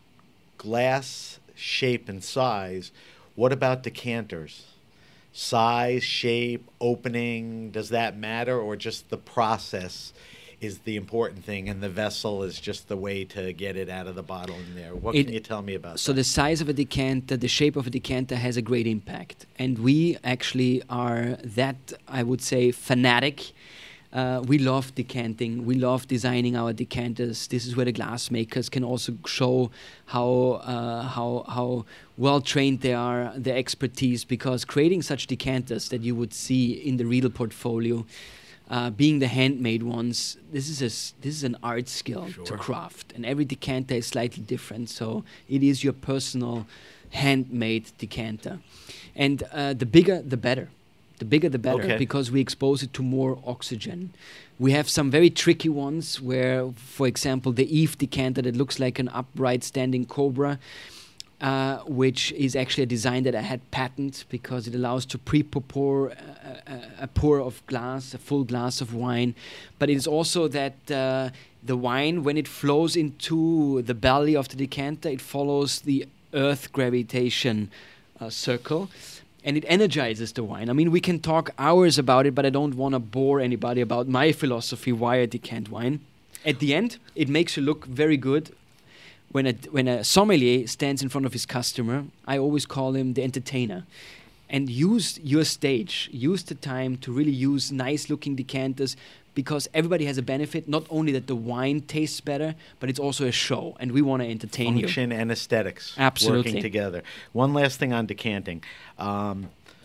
glass shape and size. What about decanters? Size, shape, opening, does that matter, or just the process is the important thing and the vessel is just the way to get it out of the bottle in there? What it, can you tell me about so that? The size of a decanter, the shape of a decanter has a great impact. And we actually are that, I would say, fanatic. Uh, we love decanting. We love designing our decanters. This is where the glass makers can also show how uh, how how well trained they are, their expertise, because creating such decanters that you would see in the Riedel portfolio, uh, being the handmade ones, this is a, this is an art skill Sure. to craft, and every decanter is slightly different. So it is your personal handmade decanter, and uh, the bigger the better. The bigger the better, Okay. because we expose it to more oxygen. We have some very tricky ones where, for example, the Eve decanter that looks like an upright standing cobra, uh, which is actually a design that I had patent because it allows to pre-pour a, a, a pour of glass, a full glass of wine. But it is also that uh, the wine, when it flows into the belly of the decanter, it follows the earth gravitation uh, circle. And it energizes the wine. I mean, we can talk hours about it, but I don't want to bore anybody about my philosophy why I decant wine. At the end, it makes you look very good. When a, when a sommelier stands in front of his customer, I always call him the entertainer. And use your stage, use the time to really use nice-looking decanters, because everybody has a benefit, not only that the wine tastes better, but it's also a show, and we want to entertain you. Function and aesthetics Absolutely. working together. One last thing on decanting. Um,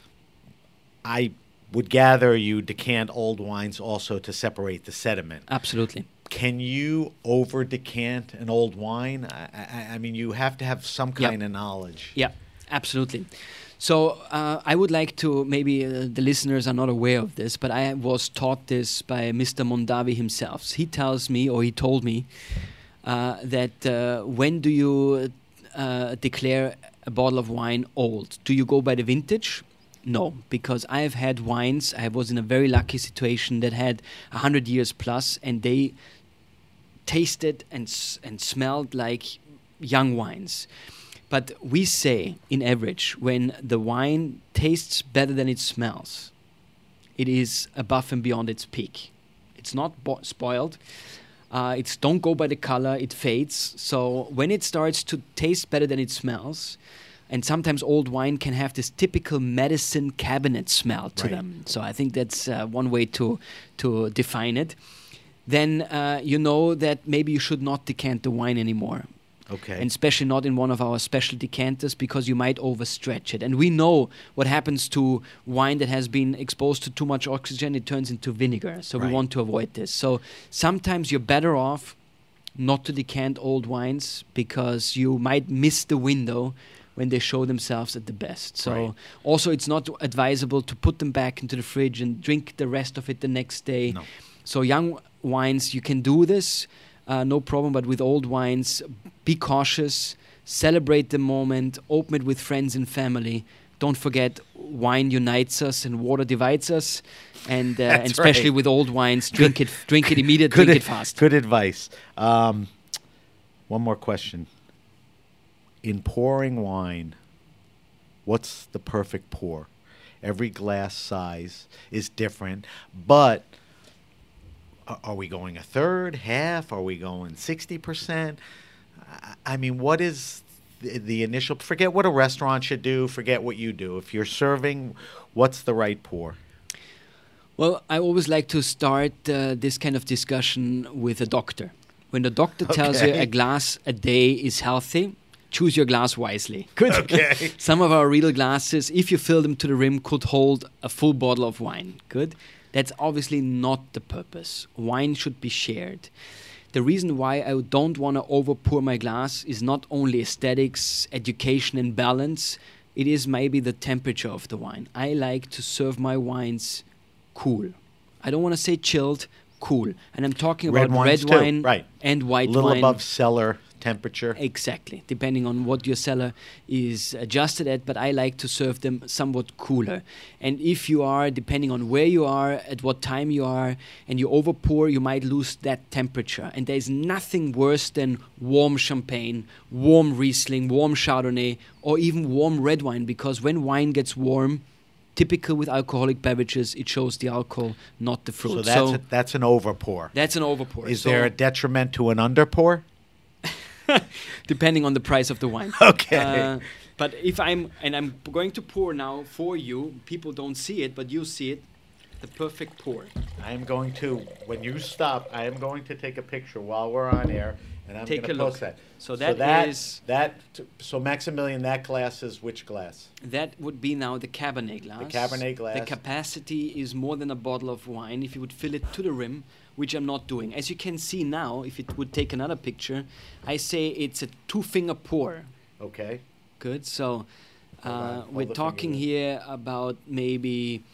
I would gather you decant old wines also to separate the sediment. Absolutely. Can you over decant an old wine? I, I, I mean, you have to have some Yeah. kind of knowledge. Yeah, absolutely. So uh, I would like to, maybe uh, the listeners are not aware of this, but I was taught this by Mister Mondavi himself. He tells me, or he told me, uh, that uh, when do you uh, declare a bottle of wine old? Do you go by the vintage? No, because I have had wines, I was in a very lucky situation that had one hundred years plus, and they tasted and s- and smelled like young wines. But we say, in average, when the wine tastes better than it smells, it is above and beyond its peak. It's not bo- spoiled. Uh, it's don't go by the color, it fades. So when it starts to taste better than it smells, and sometimes old wine can have this typical medicine cabinet smell to Right. them. So I think that's uh, one way to to define it. Then uh, you know that maybe you should not decant the wine anymore. Okay. And especially not in one of our special decanters, because you might overstretch it. And we know what happens to wine that has been exposed to too much oxygen, it turns into vinegar. So we Right. want to avoid this. So sometimes you're better off not to decant old wines, because you might miss the window when they show themselves at the best. So Right. also it's not advisable to put them back into the fridge and drink the rest of it the next day. No. So young wines, you can do this, uh, no problem. But with old wines, be cautious, celebrate the moment, open it with friends and family. Don't forget, wine unites us and water divides us. And, uh, and That's especially right. with old wines, drink it, drink it immediately, Good drink ad- it fast. Good advice. Um, one more question. In pouring wine, what's the perfect pour? Every glass size is different, but a- are we going a third, half? Are we going sixty percent? I- I mean, what is the, the initial? Forget what a restaurant should do. Forget what you do. If you're serving, what's the right pour? Well, I always like to start uh, this kind of discussion with a doctor. When the doctor tells you Okay. a glass a day is healthy, choose your glass wisely. Good. Okay. Some of our Riedel glasses, if you fill them to the rim, could hold a full bottle of wine. Good. That's obviously not the purpose. Wine should be shared. The reason why I don't want to overpour my glass is not only aesthetics, education, and balance. It is maybe the temperature of the wine. I like to serve my wines cool. I don't want to say chilled, cool. And I'm talking Red about wines red too, wine right. and A white little wine. above cellar temperature. Exactly, depending on what your cellar is adjusted at, but I like to serve them somewhat cooler. And if you are, depending on where you are, at what time you are, and you overpour, you might lose that temperature. And there's nothing worse than warm champagne, warm Riesling, warm Chardonnay, or even warm red wine, because when wine gets warm, typical with alcoholic beverages, it shows the alcohol, not the fruit. So that's a, that's an overpour. that's an overpour. Is So there a detriment to an underpour? depending on the price of the wine. Okay. Uh, but if I'm, and I'm going to pour now for you, people don't see it, but you see it, the perfect pour. I am going to, when you stop, I am going to take a picture while we're on air, and I'm Take going a to look. post that. So that that is- that. So Maximilian, that glass is which glass? That would be now the Cabernet glass. The Cabernet glass. The capacity is more than a bottle of wine if you would fill it to the rim, which I'm not doing. As you can see now, if it would take another picture, I say it's a two-finger pour. Okay. Good. So Hold on, uh, hold we're the talking finger here about maybe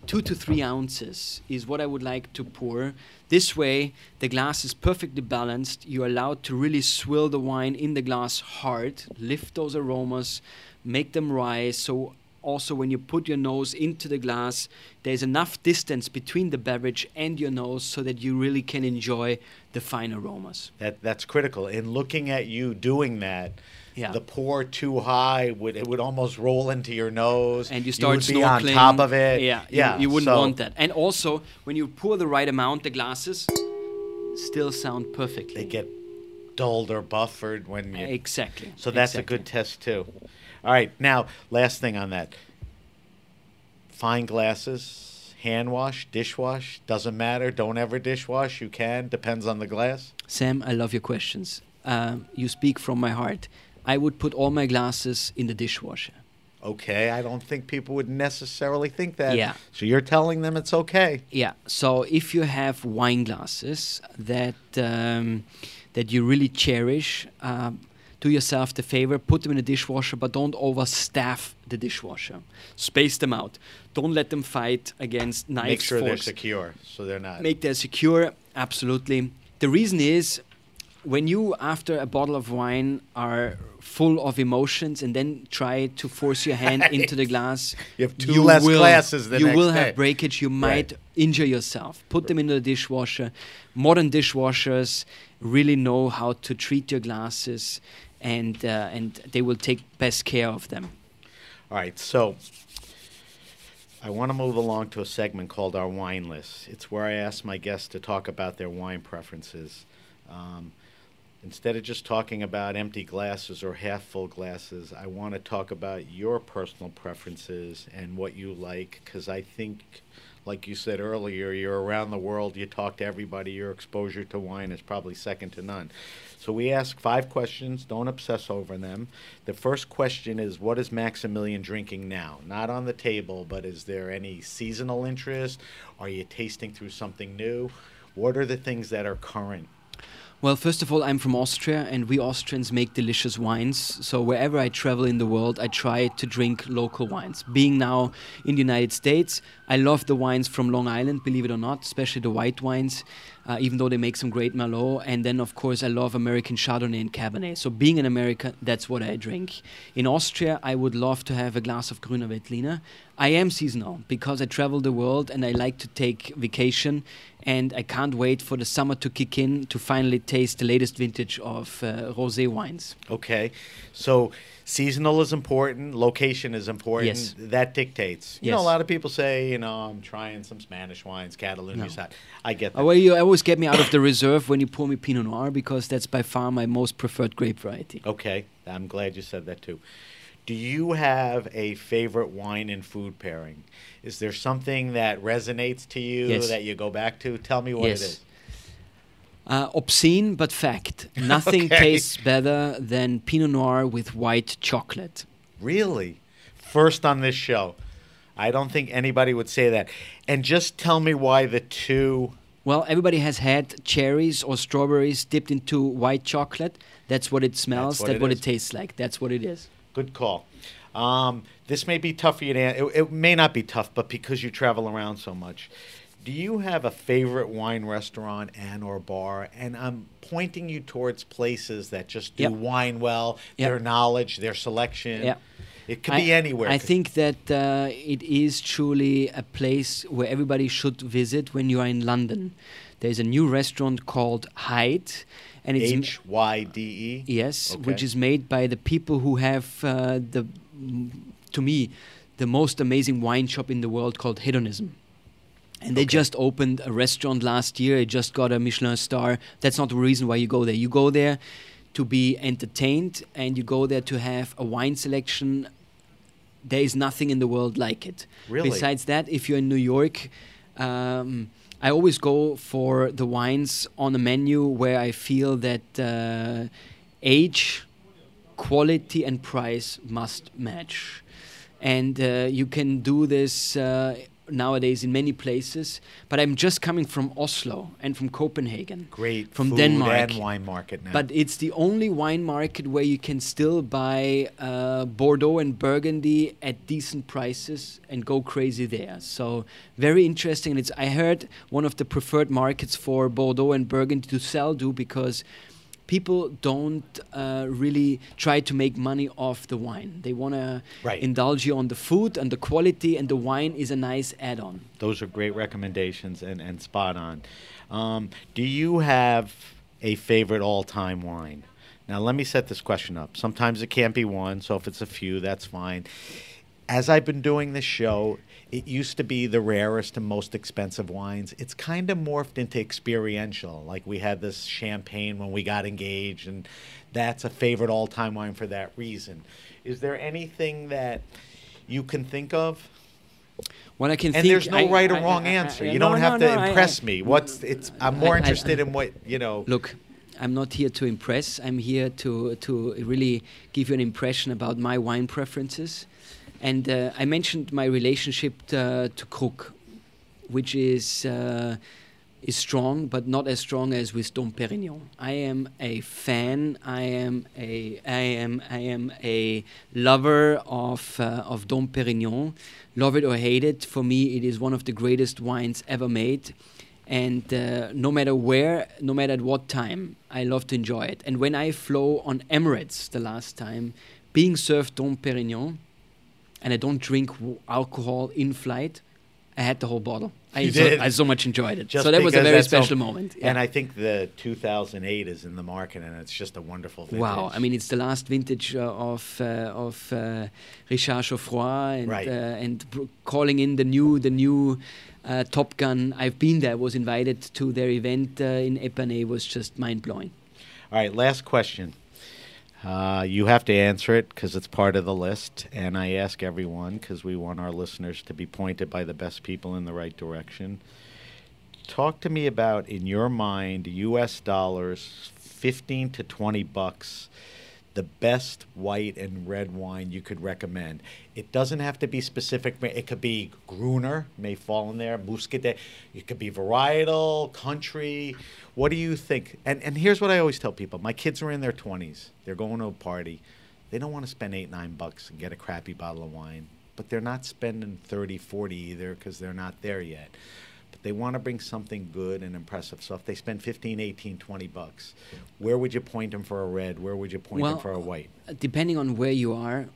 two to three ounces is what I would like to pour. This way, the glass is perfectly balanced. You're allowed to really swill the wine in the glass hard, lift those aromas, make them rise. So also when you put your nose into the glass, there's enough distance between the beverage and your nose so that you really can enjoy the fine aromas. That that's critical. In looking at you doing that, Yeah. the pour too high would it would almost roll into your nose, And you start would be snorkeling. on top of it. Yeah, you, yeah. you wouldn't so want that. And also, when you pour the right amount, the glasses still sound perfectly. They get dulled or buffered when you. Exactly. So that's exactly. a good test too. All right, now last thing on that. Fine glasses, hand wash, dishwash, doesn't matter. Don't ever dishwash. You can, depends on the glass. Sam, I love your questions. Uh, you speak from my heart. I would put all my glasses in the dishwasher. Okay, I don't think people would necessarily think that. Yeah. So you're telling them it's okay. Yeah. So if you have wine glasses that um, that you really cherish, um, do yourself the favor, put them in the dishwasher, but don't overstaff the dishwasher. Space them out. Don't let them fight against knives, Make sure they're forks. secure, so they're not. Make them secure, absolutely. The reason is, when you, after a bottle of wine, are full of emotions and then try to force your hand into the glass, You have two less will, glasses the You next will day. have breakage. You might Right. injure yourself. Put them into the dishwasher. Modern dishwashers really know how to treat your glasses, and uh, and they will take best care of them. All right, so I want to move along to a segment called our wine list. It's where I ask my guests to talk about their wine preferences. Um, instead of just talking about empty glasses or half full glasses, I want to talk about your personal preferences and what you like, because I think, like you said earlier, you're around the world, you talk to everybody, your exposure to wine is probably second to none. So we ask five questions, don't obsess over them. The first question is, what is Maximilian drinking now? Not on the table, but is there any seasonal interest? Are you tasting through something new? What are the things that are current? Well, first of all, I'm from Austria, and we Austrians make delicious wines. So wherever I travel in the world, I try to drink local wines. Being now in the United States, I love the wines from Long Island, believe it or not, especially the white wines, uh, even though they make some great Merlot. And then, of course, I love American Chardonnay and Cabernet. So being in America, that's what I drink. In Austria, I would love to have a glass of Grüner Veltliner. I am seasonal because I travel the world and I like to take vacation, and I can't wait for the summer to kick in to finally taste the latest vintage of uh, rosé wines. Okay, so seasonal is important, location is important. Yes. That dictates. You know, Yes. a lot of people say, you know, I'm trying some Spanish wines, Catalonian. No. side. I get that. Uh, well, you always get me out of the reserve when you pour me Pinot Noir, because that's by far my most preferred grape variety. Okay, I'm glad you said that too. Do you have a favorite wine and food pairing? Is there something that resonates to you Yes. that you go back to? Tell me what Yes. it is. Uh, obscene but fact. Nothing Okay. tastes better than Pinot Noir with white chocolate. Really? First on this show. I don't think anybody would say that. And just tell me why the two. Well, everybody has had cherries or strawberries dipped into white chocolate. That's what it smells. That's what That's it what is. it tastes like. That's what it is. Good call. Um, this may be tough for you to answer. It, it may not be tough, but because you travel around so much, do you have a favorite wine restaurant and or bar? And I'm pointing you towards places that just do Yep. wine well, Yep. their knowledge, their selection. Yep. It could be I, anywhere. I think that uh, it is truly a place where everybody should visit when you are in London. There's a new restaurant called Hyde, and it's H Y D E. yes, Okay. which is made by the people who have uh, the, mm, to me, the most amazing wine shop in the world called Hedonism. And they Okay. just opened a restaurant last year. It just got a Michelin star. That's not the reason why you go there. You go there to be entertained, and you go there to have a wine selection. There is nothing in the world like it. Really? Besides that, if you're in New York, um, I always go for the wines on a menu where I feel that uh, age, quality, and price must match. And uh, you can do this uh, nowadays in many places. But I'm just coming from Oslo and from Copenhagen. Great from food Denmark. and wine market now. But it's the only wine market where you can still buy uh, Bordeaux and Burgundy at decent prices and go crazy there. So very interesting. And it's I heard one of the preferred markets for Bordeaux and Burgundy to sell do because people don't uh, really try to make money off the wine. They want to Right. indulge you on the food and the quality, and the wine is a nice add-on. Those are great recommendations and, and spot on. Um, do you have a favorite all-time wine? Now, let me set this question up. Sometimes it can't be one, so if it's a few, that's fine. As I've been doing this show, it used to be the rarest and most expensive wines. It's kind of morphed into experiential. Like we had this champagne when we got engaged, and that's a favorite all-time wine for that reason. Is there anything that you can think of? What I can And think, there's no I- right or I- wrong I- I- answer. I- You no, don't have no, to no, I- impress I- me. What's it's? I'm more I- I- interested in what you know. Look, I'm not here to impress. I'm here to to really give you an impression about my wine preferences. And uh, I mentioned my relationship to, to Krug, which is uh, is strong, but not as strong as with Dom Perignon. I am a fan. I am a I am I am a lover of uh, of Dom Perignon. Love it or hate it, for me it is one of the greatest wines ever made. And uh, no matter where, no matter at what time, I love to enjoy it. And when I flew on Emirates the last time, being served Dom Perignon, and I don't drink w- alcohol in flight, I had the whole bottle. I You so, did? I so much enjoyed it. Just so that was a because very that's so- special moment. Yeah. And I think the two thousand eight is in the market, and it's just a wonderful vintage. Wow, I mean, it's the last vintage uh, of uh, of uh, Richard Geoffroy, and Right. uh, and br- calling in the new the new uh, Top Gun. I've been there, was invited to their event uh, in Epernay, was just mind blowing. All right, last question. Uh, you have to answer it because it's part of the list, and I ask everyone because we want our listeners to be pointed by the best people in the right direction. Talk to me about, in your mind, U S dollars, fifteen to twenty bucks, the best white and red wine you could recommend. It doesn't have to be specific. It could be Gruner, may fall in there, Muscadet. It could be varietal, country. What do you think? And and here's what I always tell people. My kids are in their twenties. They're going to a party. They don't want to spend eight, nine bucks and get a crappy bottle of wine. But they're not spending thirty, forty either because they're not there yet. But they want to bring something good and impressive. So if they spend fifteen, eighteen, twenty bucks, where would you point them for a red? Where would you point Well, them for a white? uh, depending on where you are,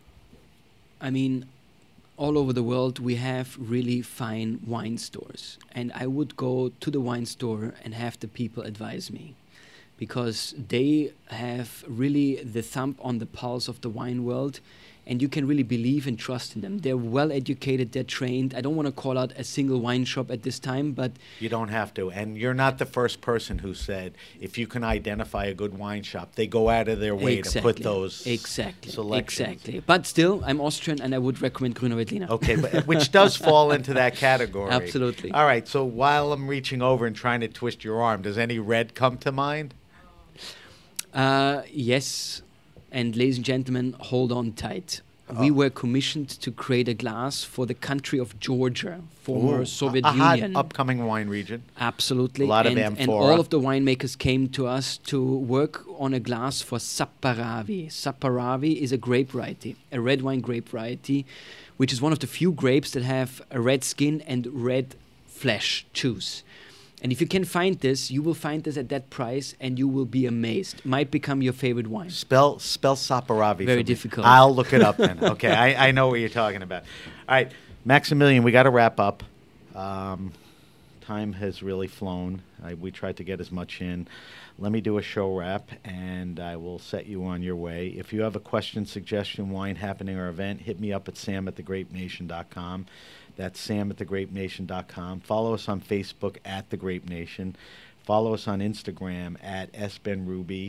I mean, all over the world we have really fine wine stores, and I would go to the wine store and have the people advise me, because they have really the thumb on the pulse of the wine world, and you can really believe and trust in them. They're well educated, they're trained. I don't want to call out a single wine shop at this time, but You don't have to. And you're not the first person who said if you can identify a good wine shop, they go out of their way exactly, to put those exactly, selections. exactly. But still, I'm Austrian, and I would recommend Grüner Veltliner. Okay, but which does fall into that category. Absolutely. All right, so while I'm reaching over and trying to twist your arm, does any red come to mind? Uh, yes, and ladies and gentlemen, hold on tight. Oh. We were commissioned to create a glass for the country of Georgia, former Ooh, Soviet a, a hot Union. upcoming wine region. Absolutely. A lot of and, and amphora. all of the winemakers came to us to work on a glass for Saparavi. Saparavi is a grape variety, a red wine grape variety, which is one of the few grapes that have a red skin and red flesh juice. And if you can find this, you will find this at that price, and you will be amazed. Might become your favorite wine. Spell spell Saparavi. Very for me. difficult. I'll look it up then. Okay, I, I know what you're talking about. All right, Maximilian, we got to wrap up. Um, time has really flown. I, we tried to get as much in. Let me do a show wrap, and I will set you on your way. If you have a question, suggestion, wine happening, or event, hit me up at sam at the grape nation dot com. That's sam at the grape nation dot com. Follow us on Facebook at The Grape Nation. Follow us on Instagram at S Ben Ruby.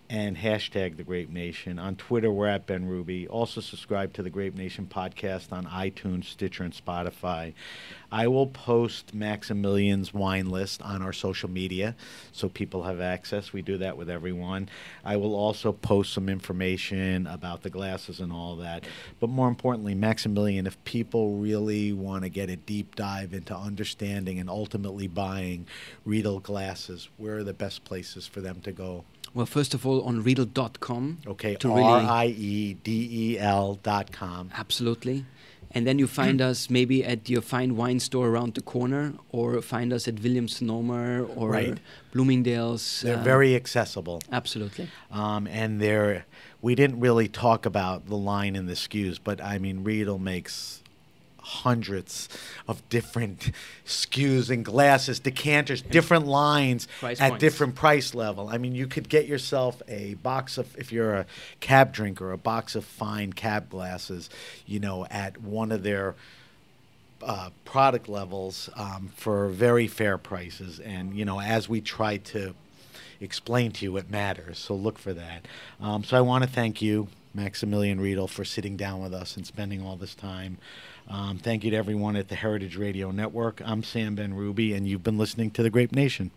and hashtag The Grape Nation. On Twitter, we're at Ben Ruby. Also subscribe to The Grape Nation podcast on iTunes, Stitcher, and Spotify. I will post Maximilian's wine list on our social media so people have access. We do that with everyone. I will also post some information about the glasses and all that. But more importantly, Maximilian, if people really want to get a deep dive into understanding and ultimately buying Riedel glasses, where are the best places for them to go? Well, first of all, on Riedel dot com. Okay, to R I E D E L dot com. Absolutely. And then you find us maybe at your fine wine store around the corner, or find us at Williams-Sonoma or Right. Bloomingdale's. They're uh, very accessible. Absolutely. Um, and they're, we didn't really talk about the line in the S K Us, but I mean, Riedel makes hundreds of different S K Us and glasses, decanters, different lines Price at points. different price level. I mean, you could get yourself a box of, if you're a cab drinker, a box of fine cab glasses, you know, at one of their uh, product levels um, for very fair prices. And, you know, as we try to explain to you, it matters. So look for that. Um, so I want to thank you, Maximilian Riedel, for sitting down with us and spending all this time. Um, thank you to everyone at the Heritage Radio Network. I'm Sam Ben Ruby, and you've been listening to The Grape Nation.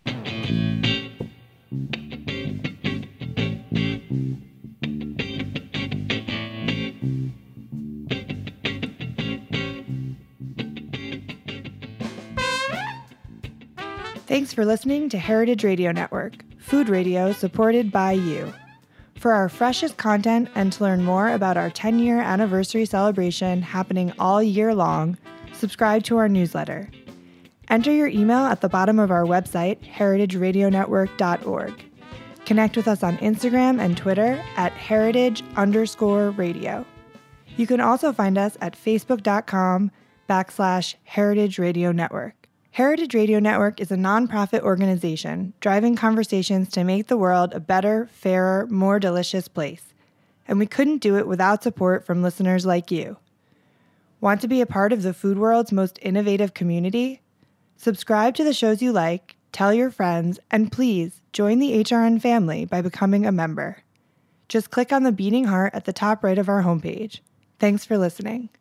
Thanks for listening to Heritage Radio Network, food radio supported by you. For our freshest content and to learn more about our ten-year anniversary celebration happening all year long, subscribe to our newsletter. Enter your email at the bottom of our website, heritage radio network dot org. Connect with us on Instagram and Twitter at heritage underscore radio. You can also find us at facebook.com backslash heritage radio network. Heritage Radio Network is a nonprofit organization driving conversations to make the world a better, fairer, more delicious place. And we couldn't do it without support from listeners like you. Want to be a part of the food world's most innovative community? Subscribe to the shows you like, tell your friends, and please join the H R N family by becoming a member. Just click on the beating heart at the top right of our homepage. Thanks for listening.